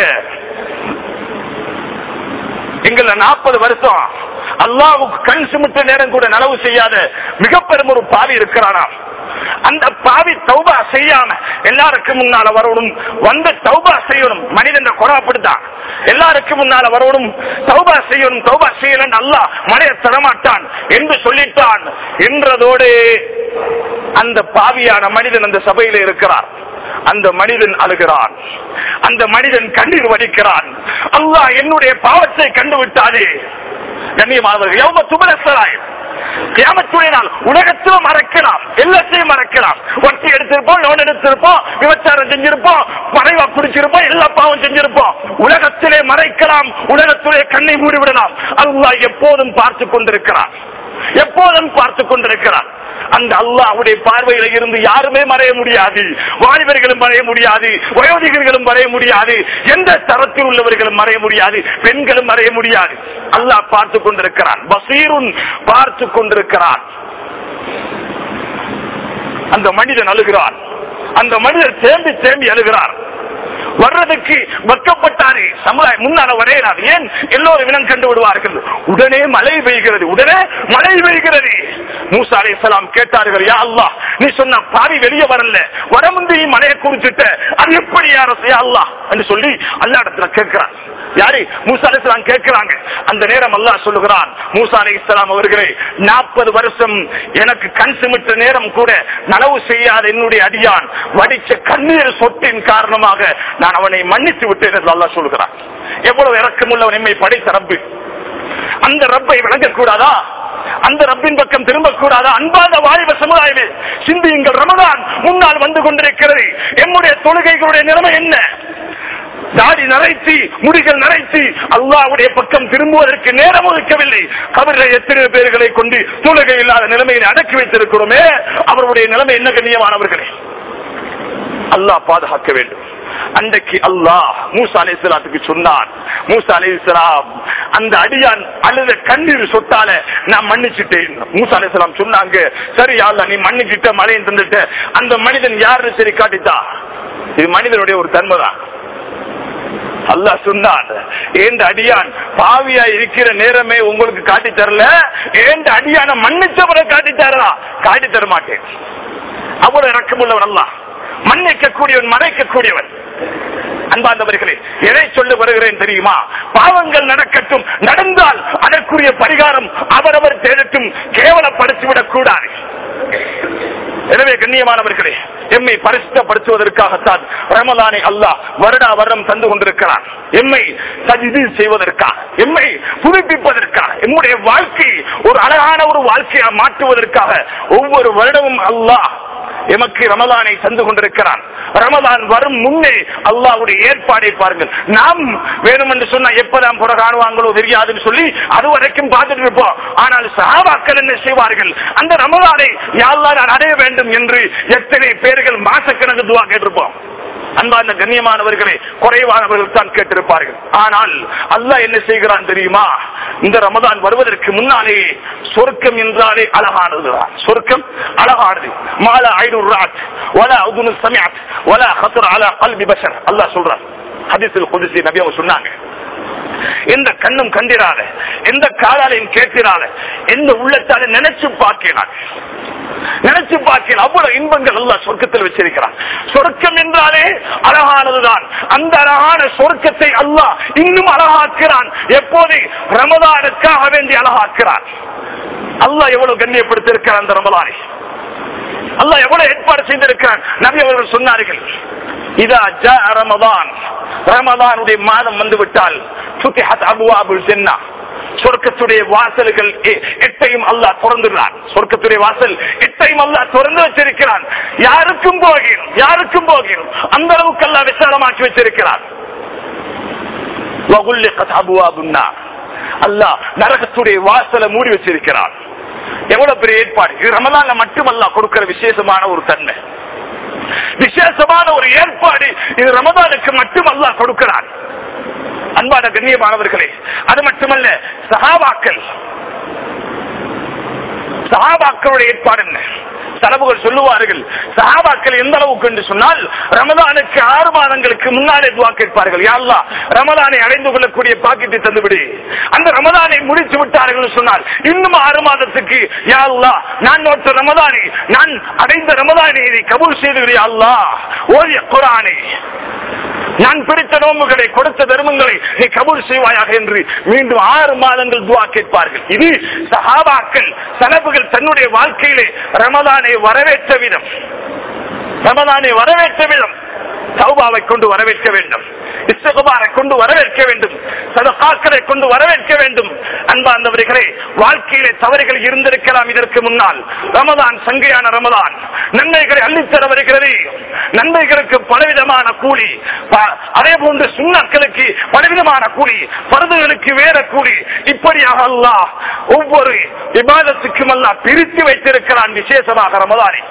எங்கள 40 வருஷம் அல்லாஹ்வுக்கு கண் சுமட்ட நேரம் கூட நலவு செய்யாத மிக பெரும் ஒரு பாவி இருக்கிறானா, அந்த பாவி தௌபா செய்யாம எல்லாருக்கும் முன்னால வரணும், வந்து தௌபா செய்யணும். மனிதன் குறப்படுத்தான், எல்லாருக்கும் முன்னால வரணும், தௌபா செய்யணும். தௌபா செய்யலன்னு அல்லாஹ் மழையை தரமாட்டான் என்று சொல்லிட்டான் என்றதோடு அந்த பாவியான மனிதன் அந்த சபையில இருக்கிறார். அந்த மனிதன் அழுகிறான், அந்த மனிதன் கண்ணீர் வடிக்கிறான். அல்லாஹ் என்னுடைய பாவத்தை கண்டுவிட்டானே. கண்ணியமானவர்கள், எவ்வளவு துபலசராய் கியாமத்துடைய நாள் உலகத்திலும் மறக்கலாம், எல்லாத்தையும் மறக்கலாம். வட்டி எடுத்திருப்போம், லோன் எடுத்திருப்போம், விபச்சாரம் செஞ்சிருப்போம், மறைவா குடிச்சிருப்போம், எல்லா பாவம் செஞ்சிருப்போம். உலகத்திலே மறைக்கலாம், உலகத்திலே கண்ணை மூடிவிடலாம். அல்லாஹ் எப்போதும் பார்த்து கொண்டிருக்கிறார், எப்போதும் பார்த்து கொண்டிருக்கிறார். அந்த அல்லாஹ்வுடைய பார்வையில இருந்து யாருமே மறைய முடியாது. வாலிபர்களும் மறைய முடியாது, வயோதிகர்களும் மறைய முடியாது, எந்த தரத்தில் உள்ளவர்களும் மறைய முடியாது, பெண்களும் மறைய முடியாது. அல்லாஹ் பார்த்து கொண்டிருக்கிறான், பசீருன் பார்த்து கொண்டிருக்கிறான். அந்த மனிதன் அழுகிறான், அந்த மனிதர் தேம்பி தேம்பி அழுகிறார். வர்றதுக்கு வெட்கப்பட்டாரே, சமுதாயம் முன்னால வரையறாரு. ஏன்? எல்லோரும் இனம் கண்டு விடுவார்கள். உடனே மழை பெய்கிறது, உடனே மழை பெய்கிறது. மூசா அலைஹிஸ்ஸலாம் கேட்டார்கள், யா அல்லாஹ், நீ சொன்ன பாவி வெளியே வரல, வர முந்தைய மழையை குறிச்சிட்ட, அது எப்படி யா அல்லாஹ் என்று சொல்லி அல்லாஹ் இடத்துல கேட்கிறார். யாரு? மூசா அலைஹிஸ்ஸலாம் கேட்கிறாங்க. அந்த நேரம் அல்லாஹ் சொல்லுகிறான், மூசா அலைஹிஸ்ஸலாம் அவர்களே, 40 வருஷம் எனக்கு கண் சிமிட்ட நேரம் கூட நனவு செய்யாத என்னுடைய அடியான் வடிச்ச கண்ணீர் சொட்டின் காரணமாக நான் அவனை மன்னித்து விட்டேன் என்று அல்லாஹ் சொல்லுகிறான். எவ்வளவு இரக்கமுள்ள நம்மை படைத்த ரப்பு, அந்த ரப்பை விளங்கக்கூடாதா? அந்த ரப்பின் பக்கம் திரும்பக்கூடாதா? அன்பான வாலிப சமுதாயமே, சிந்தியுங்கள். ரமதான் முன்னால் வந்து கொண்டிருக்கிறது. என்னுடைய தொழுகைகளுடைய நிலைமை என்ன? தாடி நரைத்து முடிகள் நரைத்து அல்லாஹ்வுடைய பக்கம் திரும்புவதற்கு நேரம் ஒதுக்கவில்லை. கபரில் எத்தனை பேர்களை கொண்டு தொழுகை இல்லாத நிலைமையை அடக்கி வைத்திருக்கிறோமே, அவருடைய நிலைமை என்ன கண்ணியமானவர்களே? அல்லாஹ் பாதுகாக்க வேண்டும். அன்றைக்கு அல்லாஹ் மூசா அலைஹிஸ்ஸலாத்துக்கு சொன்னான், மூசா அலைஹிஸ்ஸலாம் அந்த அடியான் அழுத கண்ணீர் சொட்டால நான் மன்னிச்சுட்டேன். மூசா அலைஹிஸ்ஸலாம் சொன்னாங்க, சரி அல்லாஹ் நீ மன்னிச்சிட்ட, மழையை தந்துட்ட, அந்த மனிதன் யாருன்னு சரி காட்டித்தா. இது மனிதனுடைய ஒரு தன்மைதான். அல்லாஹ் சொன்னான், ஏண்ட அடியான் பாவியா இருக்கிற நேரமே உங்களுக்கு காட்டி தரல, ஏண்ட அடியான மன்னிச்சவரை காட்டி தரா, காட்டி தர மாட்டேன். அவ்வளவு இறக்கமுள்ளவன் அல்லாஹ், மன்னிக்கக்கூடியவன், மறைக்கக்கூடியவன். அன்பார்ந்தவர்களே, எதை சொல்ல வருகிறேன் தெரியுமா? பாவங்கள் நடக்கட்டும், நடந்தால் அதற்குரிய பரிகாரம் அவரவர் தேடட்டும், கேவலப்படுத்திவிடக் கூடாது. எனவே கண்ணியமானவர்களே, எம்மை பரிசுத்தப்படுத்துவதற்காகத்தான் ரமலானை அல்லாஹ் வருடா வருடம் தந்து கொண்டிருக்கிறார். எம்மை தஜ்தீத் செய்வதற்காக, எம்மை புதுப்பிப்பதற்காக, எம்முடைய வாழ்க்கை ஒரு அழகான ஒரு வாழ்க்கையை மாற்றுவதற்காக ஒவ்வொரு வருடமும் அல்லாஹ் எமக்கு ரமலானை தந்து கொண்டிருக்கிறான். ரமலான் வரும் முன்னே அல்லாஹ்வுடைய ஏற்பாடை பாருங்கள். நாம் வேணும் என்று சொன்னா எப்பதான் புற காணுவாங்களோ தெரியாதுன்னு சொல்லி அது வரைக்கும் பார்த்துட்டு இருப்போம். ஆனால் சஹாபாக்கள் என்ன செய்வார்கள்? அந்த ரமலானை யா அல்லாஹ் நான் அடைய வேண்டும் என்று எத்தனை பேர்கள் மாசக்கணக்கு துஆ கேட்டிருப்போம். அன்பார்ந்த கண்ணியமானவர்களே, குறைவானவர்கள் தான் கேட்டிருப்பார்கள். ஆனால் அல்லாஹ் என்ன செய்கிறான் தெரியுமா? இந்த ரமதான் வருவதற்கு முன்னாலே சொர்க்கம் என்றாலே அழகானதுதான். சொர்க்கம் அழகானது. மாலா ஐநூறு ராத் வலா உதுனு சமிஅத் வலா ஹத்ர அலா கல்பி பஷர். அல்லாஹ் சொல்றான் ஹதீஸில் குத்ஸி, நபி அவங்க சொன்னாங்க, எந்த கண்ணும் கண்டிராத, எந்த காதாலையும் கேட்கிறாத, எந்த உள்ளத்தால நினைச்சு பார்க்கிறான், நினைச்சு பார்க்கிறேன். அவ்வளவு இன்பங்கள் அல்லாஹ் சொர்க்கத்தில் வச்சிருக்கிறான். சொர்க்கம் என்றாலே அழகானதுதான். அந்த அழகான சொர்க்கத்தை அல்லாஹ் இன்னும் அழகாக்கிறான். எப்போது? ரமதானுக்காக வேண்டி அழகாக்கிறான். அல்லாஹ் எவ்வளவு கண்ணியப்படுத்திருக்கிறான் அந்த ரமலானை. அல்லாஹ் எவ்வளவு ஏற்பாடு செய்திருக்கிறான். நபி அவர்கள் சொன்னார்கள், இதா ஜாஅ ரமதான், ரமதானுடைய மாதம் வந்துவிட்டால் ஃபுத்திஹத் அப்வாபுல் ஜன்னah, சொர்க்கத்துடைய வாசல்கள் எட்டையும் அல்லாஹ் திறந்துள்ளான். சொர்க்கத்துடைய வாசல் எட்டையும் அல்லாஹ் திறந்து வச்சிருக்கிறான். யாருக்கும் போகிறோம், யாருக்கும் போகிறோம், அந்த அளவுக்கு அல்லாஹ் விசாலமாக்கி வச்சிருக்கிறான். வகுல்லிகத் அப்வாபுன் நார், அல்லாஹ் நரகத்துடைய வாசலை மூடி வச்சிருக்கிறான். எவ்வளவு பெரிய ஏற்பாடு! இது ரமலான்ல மட்டும் அல்லாஹ் கொடுக்கிற விசேஷமான ஒரு தன்மை, விசேஷமான ஒரு ஏற்பாடு. இது ரமலானுக்கு மட்டும் அல்லாஹ் கொடுக்கிறான். அன்பான கண்ணியமானவர்களே, அது மட்டுமல்ல, சஹாபாக்களுடைய ஏற்பாடு என்ன? சலபுகள் சொல்லுவார்கள், சஹாபாக்கள் எந்த அளவுக்கு என்று சொன்னால் ரமலானுக்கு 6 மாதங்களுக்கு முன்னாலே துஆ கேட்பார்கள், யா அல்லாஹ் ரமலானை அடைந்து கொள்ளக்கூடிய பாக்கியத்தை தந்துவிடு. அந்த ரமலானை முடித்து விட்டார்கள் சொன்னால் இன்னும் 6 மாதத்துக்கு யா அல்லாஹ் நான் நோட்ட ரமலானை, நான் அடைந்த ரமலானை கபூல் செய்து யா அல்லாஹ், ஓதிய குர்ஆனை, நான் பிடித்த நோம்புகளை, கொடுத்த தர்மங்களை நீ கபூல் செய்வாயாக என்று மீண்டும் 6 மாதங்கள் துஆ கேட்பார்கள். இது சஹாபாக்கள், சலபுகள் தன்னுடைய வாழ்க்கையிலே ரமலானை வரவேற்ற விதம், ரமலானை வரவேற்ற விதம். தௌபாவை கொண்டு வரவேற்க வேண்டும், இஸ்திக்பாரை கொண்டு வரவேற்க வேண்டும், சதகாக்களை கொண்டு வரவேற்க வேண்டும். அன்பார்ந்தவர்களே, வாழ்க்கையிலே தவறுகள் இருந்திருக்கலாம் இதற்கு முன்னால். ரமலான் சங்கையான ரமலான், நன்மைகளை அள்ளித்தர வருகிறது. நன்மைகளுக்கு பலவிதமான கூலி, அதே போன்று சுன்னத்களுக்கு பலவிதமான கூலி, பர்துகளுக்கு வேற கூலி. இப்படியாக அல்லாஹ் ஒவ்வொரு இபாதத்துக்கும் அல்லாஹ் பிரித்து வைத்திருக்கிறான் விசேஷமாக ரமலானை.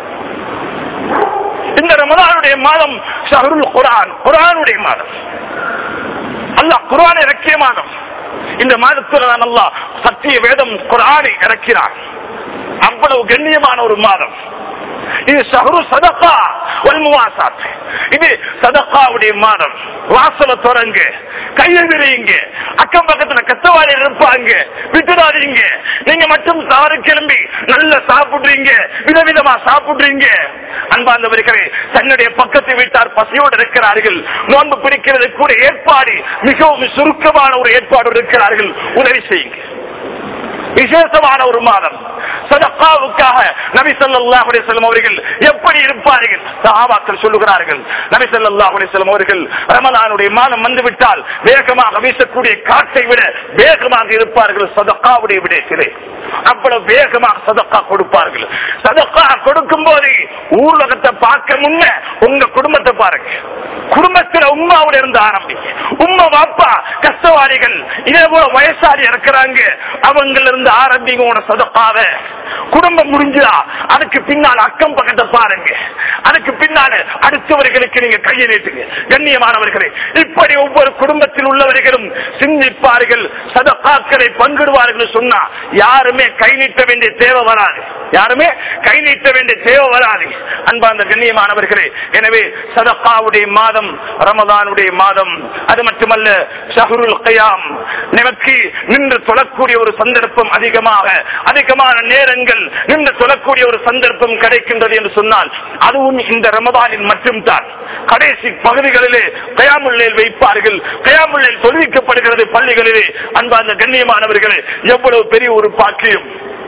இந்த ரமலானுடைய மாதம் ஷஹ்ருல் குர்ஆன், குர்ஆனுடைய மாதம். அல்லாஹ் குர்ஆனை இறக்கிய மாதம். இந்த மாதத்தில் தான் அல்லாஹ் சத்திய வேதம் குர்ஆனை இறக்கிறார். அவ்வளவு கண்ணியமான ஒரு மாதம் இது. ஷஹ்ரு ஸதகா வல் முவாசாத், இது சதகாவுடைய மாதம். வாசல தொடங்க, கையை விரியுங்க, அக்கம் பக்கத்துல கத்தவாளி இருப்பாங்க, விட்டுடாதீங்க. நீங்க மட்டும் தவறு கிளம்பி நல்ல சாப்பிடுறீங்க, விதவிதமா சாப்பிடுறீங்க. அன்பார்ந்தவர்களே, தன்னுடைய பக்கத்து வீட்டார் பசியோடு இருக்கிறார்கள், நோன்பு பிடிக்கிறது கூட ஏற்பாடு மிகவும் சுருக்கமான ஒரு ஏற்பாடு இருக்கிறார்கள், உதவி செய்யுங்க. விசேஷமான ஒரு மாதம். சதகாவுக்காக நபி ஸல்லல்லாஹு அலைஹி வஸல்லம் அவர்கள் எப்படி இருப்பார்கள்? சஹாபாக்கள் சொல்லுகிறார்கள், நபி ஸல்லல்லாஹு அலைஹி வஸல்லம் அவர்கள் ரமலானுடைய மாதம் வந்துவிட்டால் வேகமாக வீசக்கூடிய காற்றை விட வேகமாக இருப்பார்கள் சதகாவுடைய விடயத்திலே. அவ்வளவு வேகமாக சதக்கா கொடுப்பார்கள். சதக்கா கொடுக்கும் போது ஊர்வலத்தை பார்க்க முன்ன உங்க குடும்பத்தை பாருங்க. குடும்பத்தில் உம்மாவோட இருந்து ஆரம்பிங்க. உம்மா பாப்பா கஷ்டவாளிகள், இதே போல வயசாளி இருக்கிறாங்க, அவங்கள இருந்து ஆரம்பிங்க உன சதக்காவ. குடும்பம் முடிஞ்சா அதுக்கு பின்னால் அக்கம் பக்கத்தை பாருங்க. அதுக்கு பின்னால அடுத்தவர்களுக்கு நீங்க கையை நீட்டுங்க. கண்ணியமானவர்களே, இப்படி ஒவ்வொரு குடும்பத்தில் உள்ளவர்களும் சிந்திப்பார்கள், சதக்காக்களை பங்கிடுவார்கள். சொன்னா யாருமே கை நீட்ட வேண்டிய தேவை வராது. யாருமே கை நீட்ட வேண்டிய தேவை வராது. அன்பார்ந்த கண்ணியமானவர்களே, எனவே சதக்காவுடைய மாதம் ரமதானுடைய மாதம். அது மட்டுமல்ல, ஷஹ்ருல் கியாம், நமக்கு நின்று தொழக்கூடிய ஒரு சந்தர்ப்பம் அதிகமான நேரங்கள் நின்று தொழக்கூடிய ஒரு சந்தர்ப்பம் கிடைக்கின்றது என்று சொன்னால் அதுவும் இந்த ரமதானில் மட்டும்தான். கடைசி பகுதிகளிலே கியாமுல் லைல் வைப்பார்கள். கியாமுல் லைல் தொழுவிக்கப்படுகிறது பள்ளிகளிலே. அன்பார்ந்த கண்ணியமானவர்களே, எவ்வளவு பெரிய ஒரு பாக்கியம்.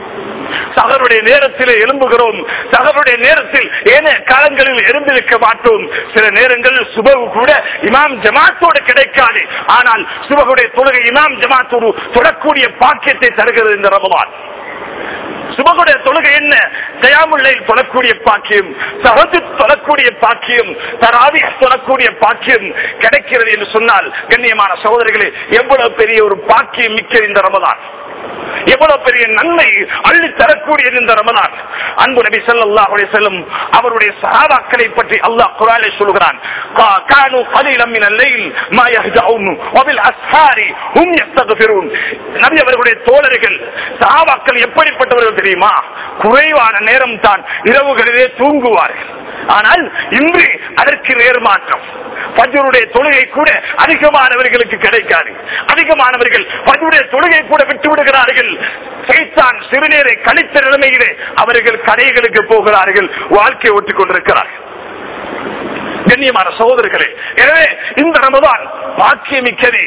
சஹருடைய நேரத்தில் எழும்புகிறோம். சஹருடைய நேரத்தில் ஏனைய காலங்களில் எழுந்திருக்க மாட்டோம். சில நேரங்களில் சுபகு கூட இமாம் ஜமாத்தோடு கிடைக்காது. ஆனால் சுபகுடைய தொழுகை இமாம் ஜமாத்தோடு தொடக்கூடிய பாக்கியத்தை தருகிறது இந்த ரமலான். சுபகுடைய தொழுகை என்ன? கியாமுல் லைல் தொழக்கூடிய பாக்கியம், தஹஜ்ஜுத் தொழக்கூடிய பாக்கியம், தராவீஹ் தொழக்கூடிய பாக்கியம் கிடைக்கிறது என்று சொன்னால் கண்ணியமான சகோதரர்களே, எவ்வளவு பெரிய ஒரு பாக்கியம் மிக்க இந்த ரமலான், எவ்வளவு பெரிய நன்மை அள்ளி தரக்கூடியது இந்த ரமலான். அன்பு நபி ஸல்லல்லாஹு அலைஹி வஸல்லம் அவருடைய சஹாபாக்களை பற்றி அல்லாஹ் குர்ஆனில் சொல்கிறான். கானு கலீலம் மினல் லைல் மா யஹ்ஜஊன் வபில் அஸ்ஹாரி ஹும் யஸ்தக்ஃபிரூன். நபி அவர்களுடைய தோழர்கள் சஹாபாக்கள் எப்படிப்பட்டவர்கள் தெரியுமா? குறைவான நேரம் தான் இரவுகளிலே தூங்குவார்கள். ஆனால் இன்று அதற்கு நேர்மாற்றம். ஃபஜ்ருடைய தொழுகை கூட அதிகமானவர்களுக்கு கிடைக்காது. அதிகமானவர்கள் ஃபஜ்ருடைய தொழுகை கூட விட்டு விடுகிறார்கள். சைத்தான் சிறுநீரை கழித்த நிலைமையிலே அவர்கள் கடைகளுக்கு போகிறார்கள், வாழ்க்கை ஓட்டிக் கொண்டிருக்கிறார்கள். கண்ணியமான சகோதரர்களே, எனவே இந்த ரமதான் பாக்கியமிக்கது.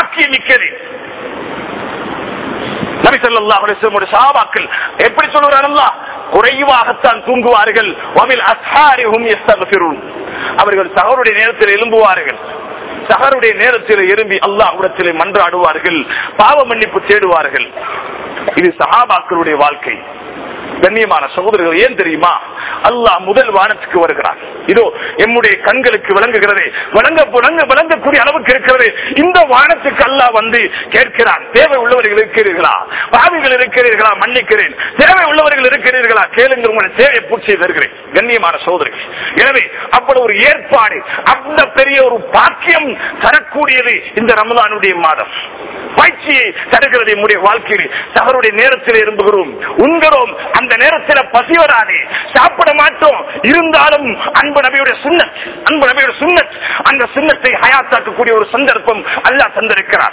நபி ஸல்லல்லாஹு அலைஹி வஸல்லம் சஹாபாக்கள் எப்படி சொல்றாங்க? குறைவாகத்தான் தூங்குவார்கள். வபில் அஸ்ஹாரி ஹும் யஸ்தக்ஃபிரூன். அவர்கள் சஹருடைய நேரத்தில் எழும்புவார்கள். சஹருடைய நேரத்தில் எழும்பி அல்லாஹ்விடத்தில் மன்றாடுவார்கள், பாவ மன்னிப்பு தேடுவார்கள். இது சஹாபாக்களுடைய வாழ்க்கை. கண்ணியமான சகோதரர்கள், ஏன் தெரியுமா? அல்லாஹ் முதல் வானத்துக்கு வருகிறார். இதோ எம்முடைய கண்களுக்கு விளங்குகிறது, விளங்கக்கூடிய அளவுக்கு இருக்கிறது. இந்த வானத்துக்கு அல்லாஹ் வந்து கேட்கிறான், தேவை உள்ளவர்கள் இருக்கிறீர்களா? பாவிகள் இருக்கிறீர்களா? மன்னிக்கிறேன். தேவை உள்ளவர்கள் இருக்கிறீர்களா? கேளுங்கள், உங்களை தேவையை பூர்த்தி தருகிறேன். கண்ணியமான சகோதரர்கள், எனவே அவ்வளவு ஒரு ஏற்பாடு, அந்த பெரிய ஒரு பாக்கியம் தரக்கூடியது இந்த ரமலானுடைய மாதம். பயிற்சியை தருகிறது நம்முடைய வாழ்க்கையில். சஹருடைய நேரத்தில் எழும்புகிறோம், உண்கிறோம். அந்த நேரத்தில் பசி வராது, சாப்பிட மாட்டோம். இருந்தாலும் அன்பு நபியுடைய சுன்னத், அந்த சுன்னத்தை ஹயாத்தாக்கக்கூடிய ஒரு சந்தர்ப்பம் அல்லாஹ் தந்திருக்கிறார்.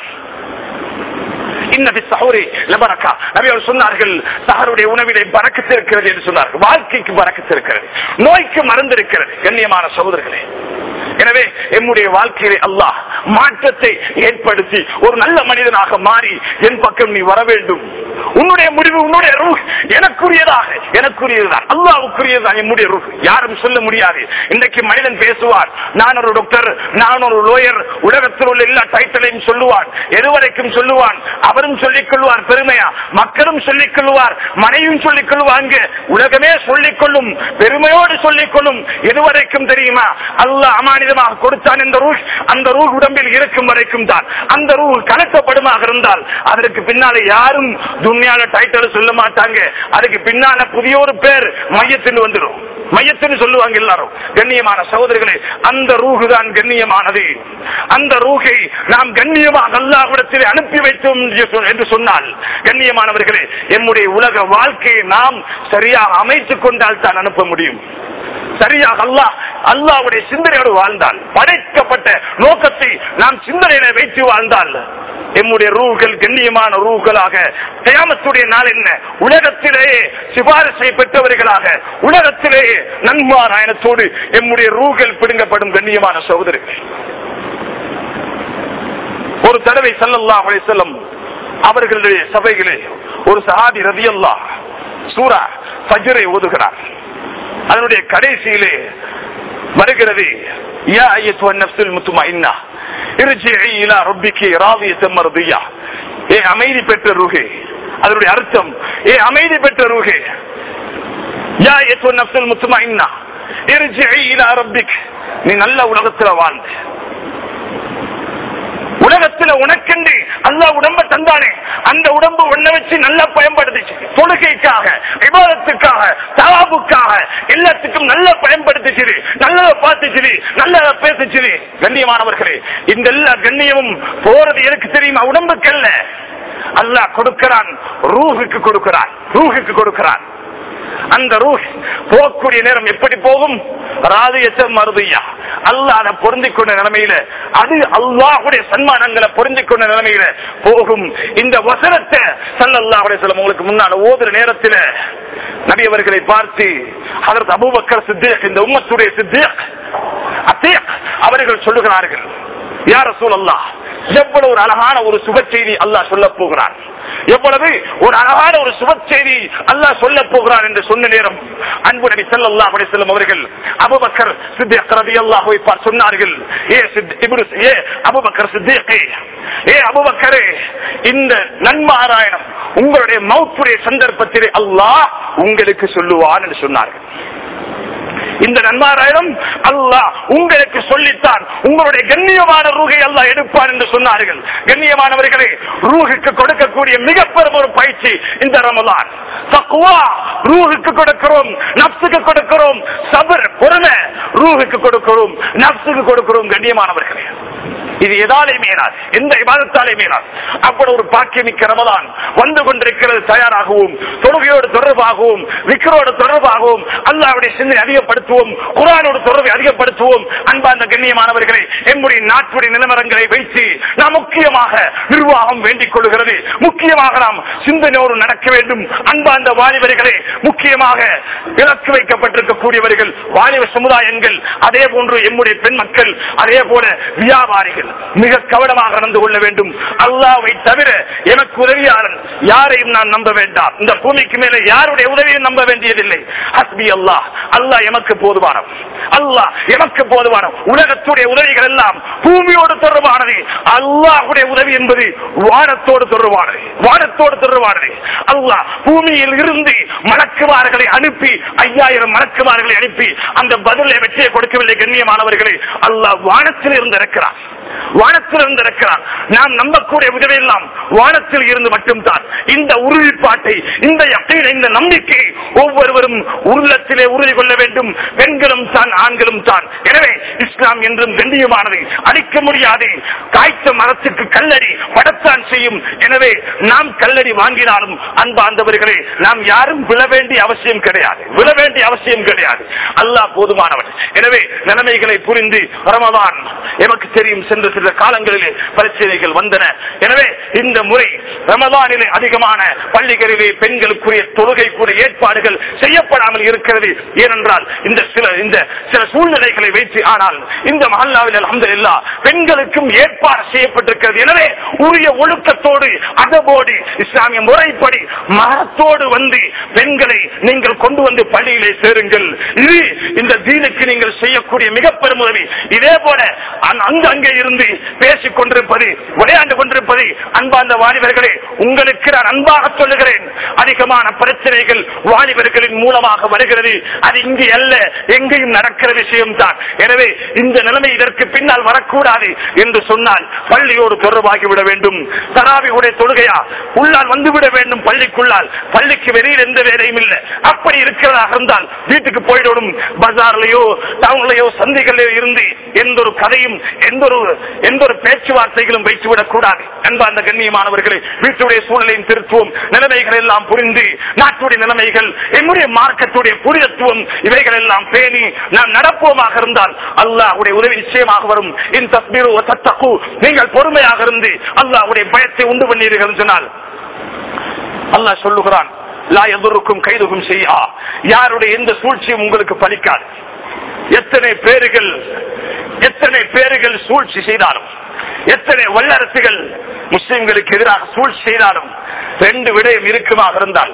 சொன்னார்கள், சஹருடைய உணவிலே பரக்கத்து இருக்கிறது என்று சொன்னார்கள். வாழ்க்கைக்கு பரக்கத்து இருக்கிறது, நோய்க்கு மருந்து இருக்கிறது. கண்ணியமான சகோதரர்களே, எனவே எம்முடைய வாழ்க்கையிலே அல்லாஹ் மாற்றத்தை ஏற்படுத்தி ஒரு நல்ல மனிதனாக மாறி என் பக்கம் நீ வர வேண்டும். உன்னுடைய முடிவு, உன்னுடைய ரூஹ் எனக்குரியதுதான், அல்லாஹ்வுக்குரியதுதான். எம்முடைய ரூஹ் யாரும் சொல்ல முடியாது. இன்றைக்கு மனிதன் பேசுவார், நான் ஒரு டாக்டர், நான் ஒரு லோயர், உலகத்தில் உள்ள எல்லா டைட்டிலையும் சொல்லுவான், எதுவரைக்கும் சொல்லுவான். அவரும் சொல்லிக் கொள்வார் பெருமையா, மக்களும் சொல்லிக் கொள்வார், மனைவியும் சொல்லிக் கொள்வாங்க, உலகமே சொல்லிக் கொள்ளும், பெருமையோடு சொல்லிக் கொள்ளும். எதுவரைக்கும் தெரியுமா? அல்லாஹ் அமானிதமாக கொடுத்தான் இந்த ரூஹ், அந்த ரூஹ் உடம்பில் இருக்கும் வரைக்கும் தான். அந்த ரூஹ் கலக்கப்படுமாக இருந்தால் அதற்கு பின்னால யாரும் துன்யால டைட்டில் சொல்ல மாட்டாங்க. அதுக்கு பின்னால புதிய ஒரு பேர் மையத்தின் வந்துடும், மையத்தின்னு சொல்லுவாங்க எல்லாரும். கண்ணியமான சகோதரர்களே, அந்த ரூஹ் தான் கண்ணியமானது. அந்த ரூஹை நாம் கண்ணியமாக அல்லாஹ்விடத்தில் அனுப்பி வைத்தோம் என்று சொன்னால், கண்ணியமானவர்களே, நம்முடைய உலக வாழ்க்கையை நாம் சரியாக அமைத்துக் கொண்டால் தான் அனுப்ப முடியும். சரியாக அல்லாஹ்வுடைய சிந்தனையோடு வாழ்ந்தால், படைக்கப்பட்ட நோக்கத்தை நாம் சிந்தனையில வைத்து வாழ்ந்தால், நம்முடைய ரூஹ்கள் கண்ணியமான ரூஹ்களாக கியாமத்துடைய நாள் என்ன உலகத்திலேயே சிபாரிசை பெற்றவர்களாக, உலகத்திலேயே நன்மாராயணத்தோடு நம்முடைய ரூஹ்கள் பிடுங்கப்படும். கண்ணியமான சகோதரர்கள், ஒரு தடவை ஸல்லல்லாஹு அலைஹி வஸல்லம் அவர்களுடைய சபைகளே ஒரு சஹாபி ரலியல்லாஹு சூரா ஃபஜ்ரை ஓதுகிறார். அதனுடைய கடைசியிலே வருகிறது, யா அய்யுஹன் நஃப்ஸுல் முத்மஇன்னா இர்ஜிஇ இலா ரப்பிகி ராதியத்தன் மர்தியா. ஏ அமைதி பெற்ற ரூஹே, அதனுடைய அர்த்தம் அமைதி பெற்ற ரூஹே, யா அய்யுஹன் நஃப்ஸுல் முத்மஇன்னா இர்ஜிஇ இலா ரப்பிக், நீ நல்ல உலகத்துல வாழ்ந்து, உலகத்துல உனக்கென்று அல்லாஹ் உடம்ப தந்தானே, அந்த உடம்பு ஒன்ன வச்சு நல்லா பயன்படுத்திச்சு, தொழுகைக்காக, இபாதத்துக்காக, தவாபுக்காக, எல்லாத்துக்கும் நல்லா பயன்படுத்திச்சு, நல்லதை பார்த்துச்சு, நல்லதை பேசிச்சு. கண்ணியமானவர்களே, இந்த எல்லா கண்ணியமும் போறது எனக்கு தெரியுமா? உடம்புக்கல்ல, அல்லாஹ் கொடுக்கிறான், ரூஹுக்கு கொடுக்கிறான், ரூஹுக்கு கொடுக்கிறான். அந்த ரூஹ் போகக்கூடிய நேரம் எப்படி போகும்? ராதியத்தை மருதியா, அல்லாஹ் அதை பொருந்திக் கொண்ட நிலைமையில, அது அல்லாஹுடைய சன்மானங்களை பொருந்திக் கொண்ட நிலைமையில போகும். இந்த வசனத்தை ஸல்லல்லாஹு அலைஹி வஸல்லம் உங்களுக்கு முன்னால ஓதுற நேரத்தில் நபி அவர்களை பார்த்து ஹஜ்ரத் அபூபக்கர் சித்தீக், இந்த உம்மத்துடைய சித்தீக் அத்தீக் அவர்கள் சொல்லுகிறார்கள், யா ரசூலல்லாஹ், எவ்வளவு ஒரு அழகான ஒரு சுப செய்தி அல்லாஹ் சொல்ல போகிறார், எவ்வளவு ஒரு அழகான ஒரு சுப செய்தி அல்லாஹ் சொல்ல போகிறார் என்று சொன்ன நேரம் அன்பு நபி ஸல்லல்லாஹு அலைஹி வஸல்லம் அவர்கள் அபூபக்கர் சித்தீக் ரலியல்லாஹு அன்ஹு சொன்னார்கள், ஏ அபூபக்கர் சித்தீக், ஏ அபூபக்கரே, இந்த நன்மாராயணம் உங்களுடைய மௌத்துடைய சந்தர்ப்பத்திலே அல்லாஹ் உங்களுக்கு சொல்லுவான் என்று சொன்னார்கள். இந்த நன்மாராயணம் அல்லாஹ் உங்களுக்கு சொல்லித்தான் உங்களுடைய கண்ணியமான ரூஹை அல்லாஹ் எடுப்பான் என்று சொன்னார்கள். கண்ணியமானவர்களே, ரூஹுக்கு கொடுக்கக்கூடிய மிக பெரும் ஒரு பயிற்சி இந்த ரமலான். தக்வா ரூஹுக்கு கொடுக்கிறோம், நப்சுக்கு கொடுக்கிறோம், சபர் பொறுமை ரூஹுக்கு கொடுக்கிறோம், நப்சுக்கு கொடுக்கிறோம். கண்ணியமானவர்களே, இது எதாலே மீறாது, எந்த இபாதத்தாலே மீறாது. அப்படி ஒரு பாக்கியமிக்க ரமலான் வந்து கொண்டிருக்கிறது. தயாராகவும், தொழுகையோடு தொடர்பாகவும், விக்ரோடு தொடர்பாகவும் அல்லாஹ்வுடைய சிந்தனை அதிகப்படுத்துவோம், குர்ஆனோடு தொடர்பை அதிகப்படுத்துவோம். அன்பார்ந்த கண்ணியமானவர்களே, நம்முடைய நாட்டுடைய நிலவரங்களை வைத்து நாம் முக்கியமாக நிர்வாகம் வேண்டிக் கொள்கிறது. முக்கியமாக நாம் சிந்தனையோடு நடக்க வேண்டும். அன்பார்ந்த வாலிபர்களே, முக்கியமாக இலக்கு வைக்கப்பட்டிருக்கக்கூடியவர்கள் வாலிப சமுதாயங்கள், அதே போன்று நம்முடைய பெண் மக்கள், அதே போல வியாபாரிகள் மிக கவனமாக நடந்து கொள்ள வேண்டும். அல்லாஹ்வை தவிர எனக்கு உதவியாளன் யாரையும் நான் நம்ப வேண்டாம். இந்த பூமிக்கு மேலே யாருடைய உதவியும் நம்ப வேண்டியதில்லை. ஹஸ்பி அல்லாஹ், அல்லாஹ் எமக்கு போதுமானவன், அல்லாஹ் எமக்கு போதுமானவன். உலகத்துடைய உதவிகள் எல்லாம் பூமியோடு தொடர்பானது. அல்லாஹ்வுடைய உதவி என்பது வானத்தோடு தொடர்பானது, வானத்தோடு தொடர்பானது. அல்லாஹ் பூமியில் இருந்து மலக்குமார்களை அனுப்பி, 5000 மலக்குமார்களை அனுப்பி அந்த பதிலை வெற்றியை கொடுக்கவில்லை. கண்ணியமானவர்களே, அல்லாஹ் வானத்தில் இருந்து இருக்கிறார், வானத்தில் இருந்து இருக்கிறார். நாம் நம்பக்கூடிய உதவி எல்லாம் வானத்தில் இருந்து மட்டும்தான். இந்த உறுதிப்பாட்டை, இந்த யக்கீனை, இந்த நம்பிக்கை ஒவ்வொருவரும் உள்ளத்திலே உறுதி கொள்ள வேண்டும். பெண்களும் தான், ஆண்களும் தான். எனவே இஸ்லாம் என்றும் கண்ணியமானது, அழிக்க முடியாது. காய்ச்ச மரத்துக்கு கல்லடி படத்தான் செய்யும். எனவே நாம் கல்லடி வாங்கினாலும் அன்பார்ந்தவர்களே, நாம் யாரும் விழ வேண்டிய அவசியம் கிடையாது, விழ வேண்டிய அவசியம் கிடையாது. அல்லாஹ் போதுமானவன். எனவே நிலைமைகளை புரிந்து, ரமலான் எமக்கு தெரியும் சென்ற சில காலங்களிலே பிரச்சனைகள் வந்தன. எனவே இந்த முறை ரமலானிலே அதிகமான பள்ளிகளிலே பெண்களுக்குரிய தொழுகைக்குரிய ஏற்பாடுகள் செய்யப்படாமல் இருக்கிறது. ஏனென்றால் இந்த சில சூழ்நிலைகளை வைத்து, ஆனால் இந்த மஹல்லாவில் அல்ஹம்துலில்லாஹ் பெண்களுக்கும் ஏற்பாடு செய்யப்பட்டிருக்கிறது. எனவே உரிய ஒழுக்கத்தோடு, அதபோடு, இஸ்லாமிய முறைப்படி மரத்தோடு வந்து பெண்களை நீங்கள் கொண்டு வந்து பள்ளியிலே சேருங்கள். இது இந்த தீனுக்கு நீங்கள் செய்யக்கூடிய மிக பெரும் உதவி. இதே போல அங்கே இருந்து பேசிக் கொண்டிருப்பது, விளையாண்டு கொண்டிருப்பது, அன்பார்ந்த வாலிபர்களே, உங்களுக்கு நான் அன்பாக சொல்லுகிறேன், அதிகமான பிரச்சனைகள் வாலிபர்களின் மூலமாக வருகிறது. அது இங்கே அல்ல, எங்கேயும் நடக்கிற விஷயம்தான். எனவே இந்த நிலைமை இதற்கு பின்னால் வரக்கூடாது என்று சொன்னால் பள்ளியோடு தொடர்பாகிவிட வேண்டும். தராவியுடைய தொழுகையா உள்ளால் வந்துவிட வேண்டும், பள்ளிக்குள்ளால். பள்ளிக்கு வெளியில் எந்த வேலையும் இல்லை. அப்படி இருக்கிறதாக இருந்தால் வீட்டுக்கு போயிடும். பஜார்லயோ டவுன்லயோ சந்தைகளிலோ இருந்து எந்த ஒரு கதையும் எந்த ஒரு பேச்சுவார்த்தைகளும் வைத்துவிடக் கூடாது. அன்பார்ந்த கண்ணியமானவர்களை, வீட்டுடைய சூழலையும் திருத்துவோம். நிலைமைகள் எல்லாம் புரிந்து, நாட்டுடைய நிலைமைகள், என்னுடைய மார்க்கத்துடைய புனிதத்துவம், இவைகள் எல்லாம் பேணி நாம் நடப்போமாக இருந்தால் அல்லாஹ்வுடைய உதவி நிச்சயமாக வரும். இன் தஸ்பிரு வ தத்தகு, நீங்கள் பொறுமையாக இருந்து அல்லாஹ்வுடைய பயத்தை உண்டு பண்ணீர்கள் சொன்னால் அல்லாஹ் சொல்லுகிறான், லா யதுருக்கும் கைதுகும் ஷைஆ, யாருடைய எந்த சூழ்ச்சியும் உங்களுக்கு பலிக்காது. எத்தனை பேர்கள் சூழ்ச்சி செய்தாலும், எத்தனை வல்லரசுகள் முஸ்லிம்களுக்கு எதிராக சூழ்ச்சி செய்தாலும், ரெண்டு விடயம் இருக்குமாக இருந்தால்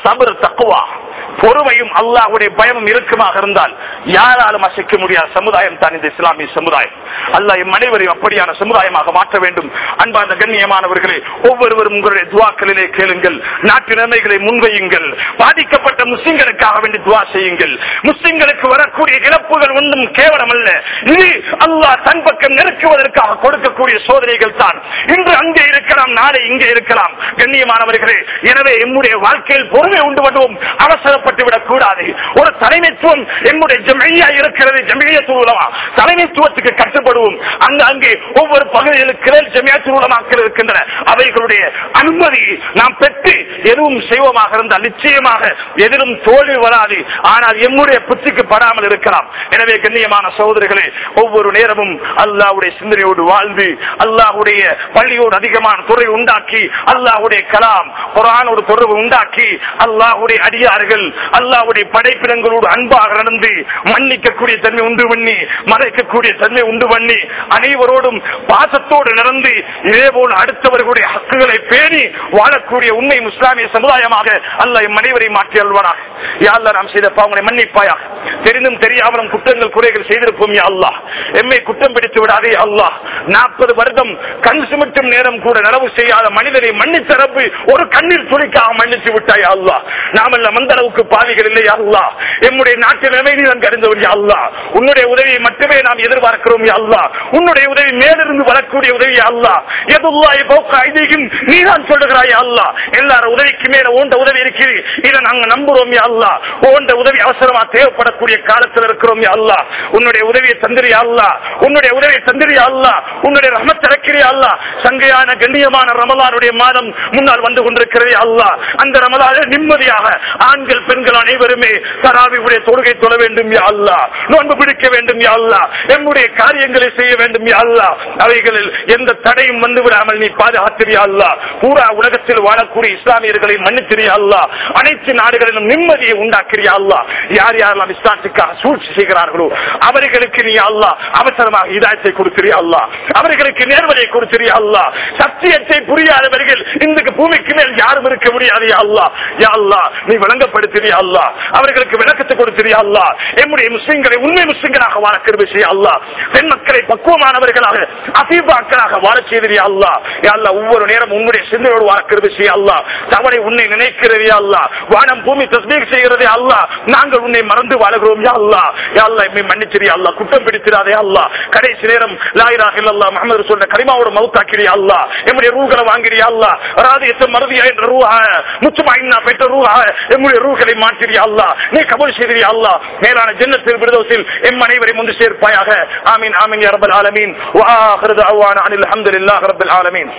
சபர் தக்வா பொறுமையும் அல்லாஹ்வுடைய பயமும் இருக்குமாக இருந்தால் யாராலும் அசைக்க முடியாத சமுதாயம் தான் இந்த இஸ்லாமிய சமுதாயம். அல்லாஹ் எம் அனைவரையும் அப்படியான சமுதாயமாக மாற்ற வேண்டும். அன்பார்ந்த கண்ணியமானவர்களே, ஒவ்வொருவரும் உங்களுடைய துவாக்களிலே கேளுங்கள், நாட்டு நிலைமைகளை முன்வையுங்கள், பாதிக்கப்பட்ட முஸ்லிம்களுக்காக வேண்டி துவா செய்யுங்கள். முஸ்லிம்களுக்கு வரக்கூடிய இழப்புகள் ஒன்றும் கேவலம் அல்ல, இது அல்லாஹ் தன் பக்கம் நெருக்குவதற்காக கொடுக்கக்கூடிய சோதனைகள் தான். இன்று அங்கே இருக்கலாம், நாளை இங்கே இருக்கலாம். கண்ணியமானவர்களே, எனவே எம்முடைய வாழ்க்கையில் பொறுமை உண்டு பண்ணுவோம், அவசரப்பட்டு விடக் கூடாது. ஒரு தலைமைத்துவம் என்னுடைய ஜம்இய்யா இருக்கிறது, ஜம்இய்யத்துல் உலமா, தலைமைத்துவத்துக்கு கட்டுப்படுவோம். அங்கே ஒவ்வொரு பகுதிகளுக்கு ஜம்இய்யத்துல் உலமாக்கள் இருக்கின்றன, அவைகளுடைய அனுமதி நாம் பெற்று எதுவும் செய்வோமாக இருந்தால் நிச்சயமாக எதிலும் தோல்வி வராது. ஆனால் எம்முடைய புத்திக்கு படாமல் இருக்கலாம். எனவே கண்ணியமான சகோதரர்களே, ஒவ்வொரு நேரமும் அல்லாஹ்வுடைய சிந்தனையோடு வாழ்ந்து, அல்லாஹ்வுடைய பள்ளியோடு அதிகமான துறை உண்டாக்கி, அல்லாஹ்வுடைய கலாம் குர்ஆனோடு தொடர்பு உண்டாக்கி, அல்லாஹ்வுடைய அடியார்கள் அல்லாஹ்வுடைய படைப்பினங்களோடு அன்பாக நடந்து மன்னிக்கக்கூடிய தன்மை உண்டு பண்ணி, மறைக்கக்கூடிய தன்மை உண்டு பண்ணி, அனைவரோடும் பாசத்தோடு நடந்து இதேபோல் அடுத்தவர்களுடைய ஹக்குகளை பேணி வாழக்கூடிய உண்மை இஸ்லாமிய சமுதாயமாக அல்லாஹ் எம் அனைவரை மாற்றி அல்வானாக. யா அல்லாஹ், நாம் செய்த பாவங்களை மன்னிப்பாயாக. தெரிந்தும் தெரியாமலும் குற்றங்கள் குறைகள் செய்திருப்போம். யா அல்லாஹ், எம்மை குற்றம் பிடித்து விடாதே அல்லாஹ். 40 வருடம் கண் சுமட்டும் நேரம் கூட நலவு செய்யாத மனிதனை மன்னித்த ரப்பு ஒரு கண்ணீர் துளிக்காக மன்னித்து விட்டாய் அல்லாஹ். நாம் எல்லாம் அந்த அளவுக்கு பாவிகள் இல்லை அல்லாஹ். எம்முடைய நாட்டு நிலைமை நீ அறிந்தவர் அல்லாஹ். உன்னுடைய உதவியை மட்டுமே நாம் எதிர்பார்க்கிறோம் அல்லாஹ். உன்னுடைய உதவி மேலிருந்து வரக்கூடிய உதவி அல்லாஹ். எதுல்லாஹி ஃபௌக ஐதீஹிம், நீதான் சொல்லுகிறாய் அல்லாஹ். எல்லாரும் உதவிக்கு மேல ஓண்ட உதவி இருக்கிறது, இதை நாங்க நம்புறோம் அல்லாஹ். ஓண்ட உதவி அவசரமா தேவைப்படக்கூடிய காலத்தில் இருக்கிறோம் அல்லாஹ். உன்னுடைய உதவியை தந்திரியா அல்லாஹ், உன்னுடைய உதவியை தந்திரியா அல்லாஹ், உன்னுடைய ரஹ்மத் இறக்கிறியா அல்லாஹ். சங்கையான கண்ணியமான ரமலானுடைய மாதம் முன்னால் வந்து கொண்டிருக்கிறதே அல்லாஹ். அந்த ரமலானில் நிம்மதியாக ஆண்கள் பெண்கள் அனைவருமே தராவியுடைய தொழுகை தொழ வேண்டும் யா அல்லாஹ், நோன்பு பிடிக்க வேண்டும் யா அல்லாஹ், நம்முடைய காரியங்களை செய்ய வேண்டும் யா அல்லாஹ். அவைகளில் எந்த தடையும் வந்து விடாமல் நீ பாதுகாத்திரியா அல்லாஹ். பூரா உலகத்தில் வாழக்கூடிய இஸ்லாமியர்களை மன்னித்திரியா அல்லாஹ். அனைத்து நாடுகளிலும் நிம்மதியை உண்டாக்கிறியா அல்லாஹ். யார் யாரெல்லாம் இஸ்லாத்துக்காக சூழ்ச்சி செய்கிறார்களோ அவர்களுக்கு நீ அல்லாஹ் அவசரமாக ஹிதாயத்தை கொடுத்திரியா அல்லாஹ். அவர்களுக்கு நேர்வழியை கொடுத்திரியா அல்லாஹ். சத்தியத்தை புரியாதவர்கள் இந்த பூமிக்கு மேல் யாரும் இருக்க முடியாது யா அல்லாஹ். யா அல்லாஹ், நீ விளங்கப்படுத்திரியா அல்லாஹ். அவர்களுக்கு விளக்கத்தை கொடுத்திரியா அல்லாஹ். நம்முடைய முஸ்லிம்களை உண்மை முஸ்லிம்களாக வாழ கிருபை செய்ய அல்லாஹ். பெண் மக்களை பக்குவமானவர்களாக அசீபாக்களாக வாழ செய்தியா அல்லாஹ். யா அல்லாஹ், ஒவ்வொரு நேரம் உன்னுடைய சிந்தையோடு வாழ கிருபை செய்ய அல்லாஹ். தவறை உன்னை நினைக்கிறதே அல்லாஹ். வானம் பூமி தஸ்பீஹ் செய்கிறதே அல்லாஹ். நாங்கள் உன்னை மறந்து வாழுகிறோம் யா அல்லாஹ். யா அல்லாஹ், எம்மை மன்னிச்சிரியா அல்லாஹ். குற்றம் பிடித்திராதே அல்லாஹ். கடைசி நேரம் லா இலாஹ இல்லல்லாஹ் முஹம்மது ரசூலுல்லாஹ் கலிமாவோட மௌத்தாக்கிறியா அல்லாஹ். நம்முடைய ரூஹ்களை வாங்கிறியா அல்லாஹ். ராதியத்து மர்தியா என்ற ரூஹ முத்துமைனா பெற்ற ரூஹ நம்முடைய ரூஹ்களை மாற்றியா அல்லாஹ். நீ கபூல் செய்தியா அல்லாஹ். மேலான ஜன்னத்தில் ஃபிர்தௌஸில் எம் அனைவரையும் ஒன்று சேர்ப்பாயாக. ஆமீன் ஆமீன் யா ரப்பல் ஆலமீன். வ ஆகிரு தஅவானா அனில் ஹம்துலில்லாஹி ரப்பில் ஆலமீன்.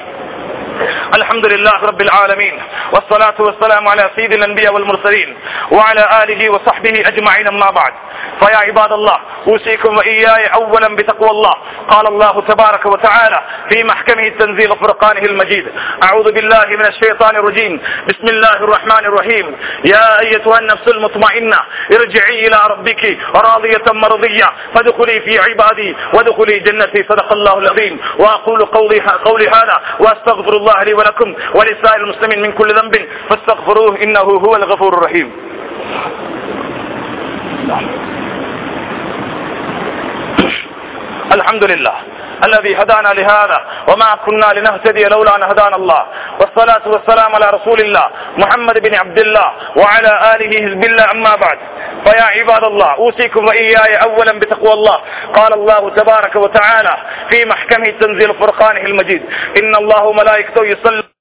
الحمد لله رب العالمين، والصلاة والسلام على سيد الأنبياء والمرسلين وعلى آله وصحبه أجمعين. أما بعد، فيا عباد الله، أوصيكم وإياي أولا بتقوى الله. قال الله تبارك وتعالى في محكمه تنزيل فرقانه المجيد: أعوذ بالله من الشيطان الرجيم، بسم الله الرحمن الرحيم. يا أيتها النفس المطمئنة ارجعي إلى ربك راضية مرضية فادخلي في عبادي وادخلي جنتي. صدق الله العظيم. وأقول قولي هذا وأستغفر الله لي ولكم ولسائر المسلمين من كل ذنب فاستغفروه إنه هو الغفور الرحيم. الحمد لله الذي هدانا لهذا وما كنا لنهتدي لولا أن هدانا الله، والصلاة والسلام على رسول الله محمد بن عبد الله وعلى آله حزب الله. أما بعد، فيا عباد الله، أوصيكم وإياي أولا بتقوى الله. قال الله تبارك وتعالى في محكمه تنزيل فرقانه المجيد: إن الله وملائكته يصلون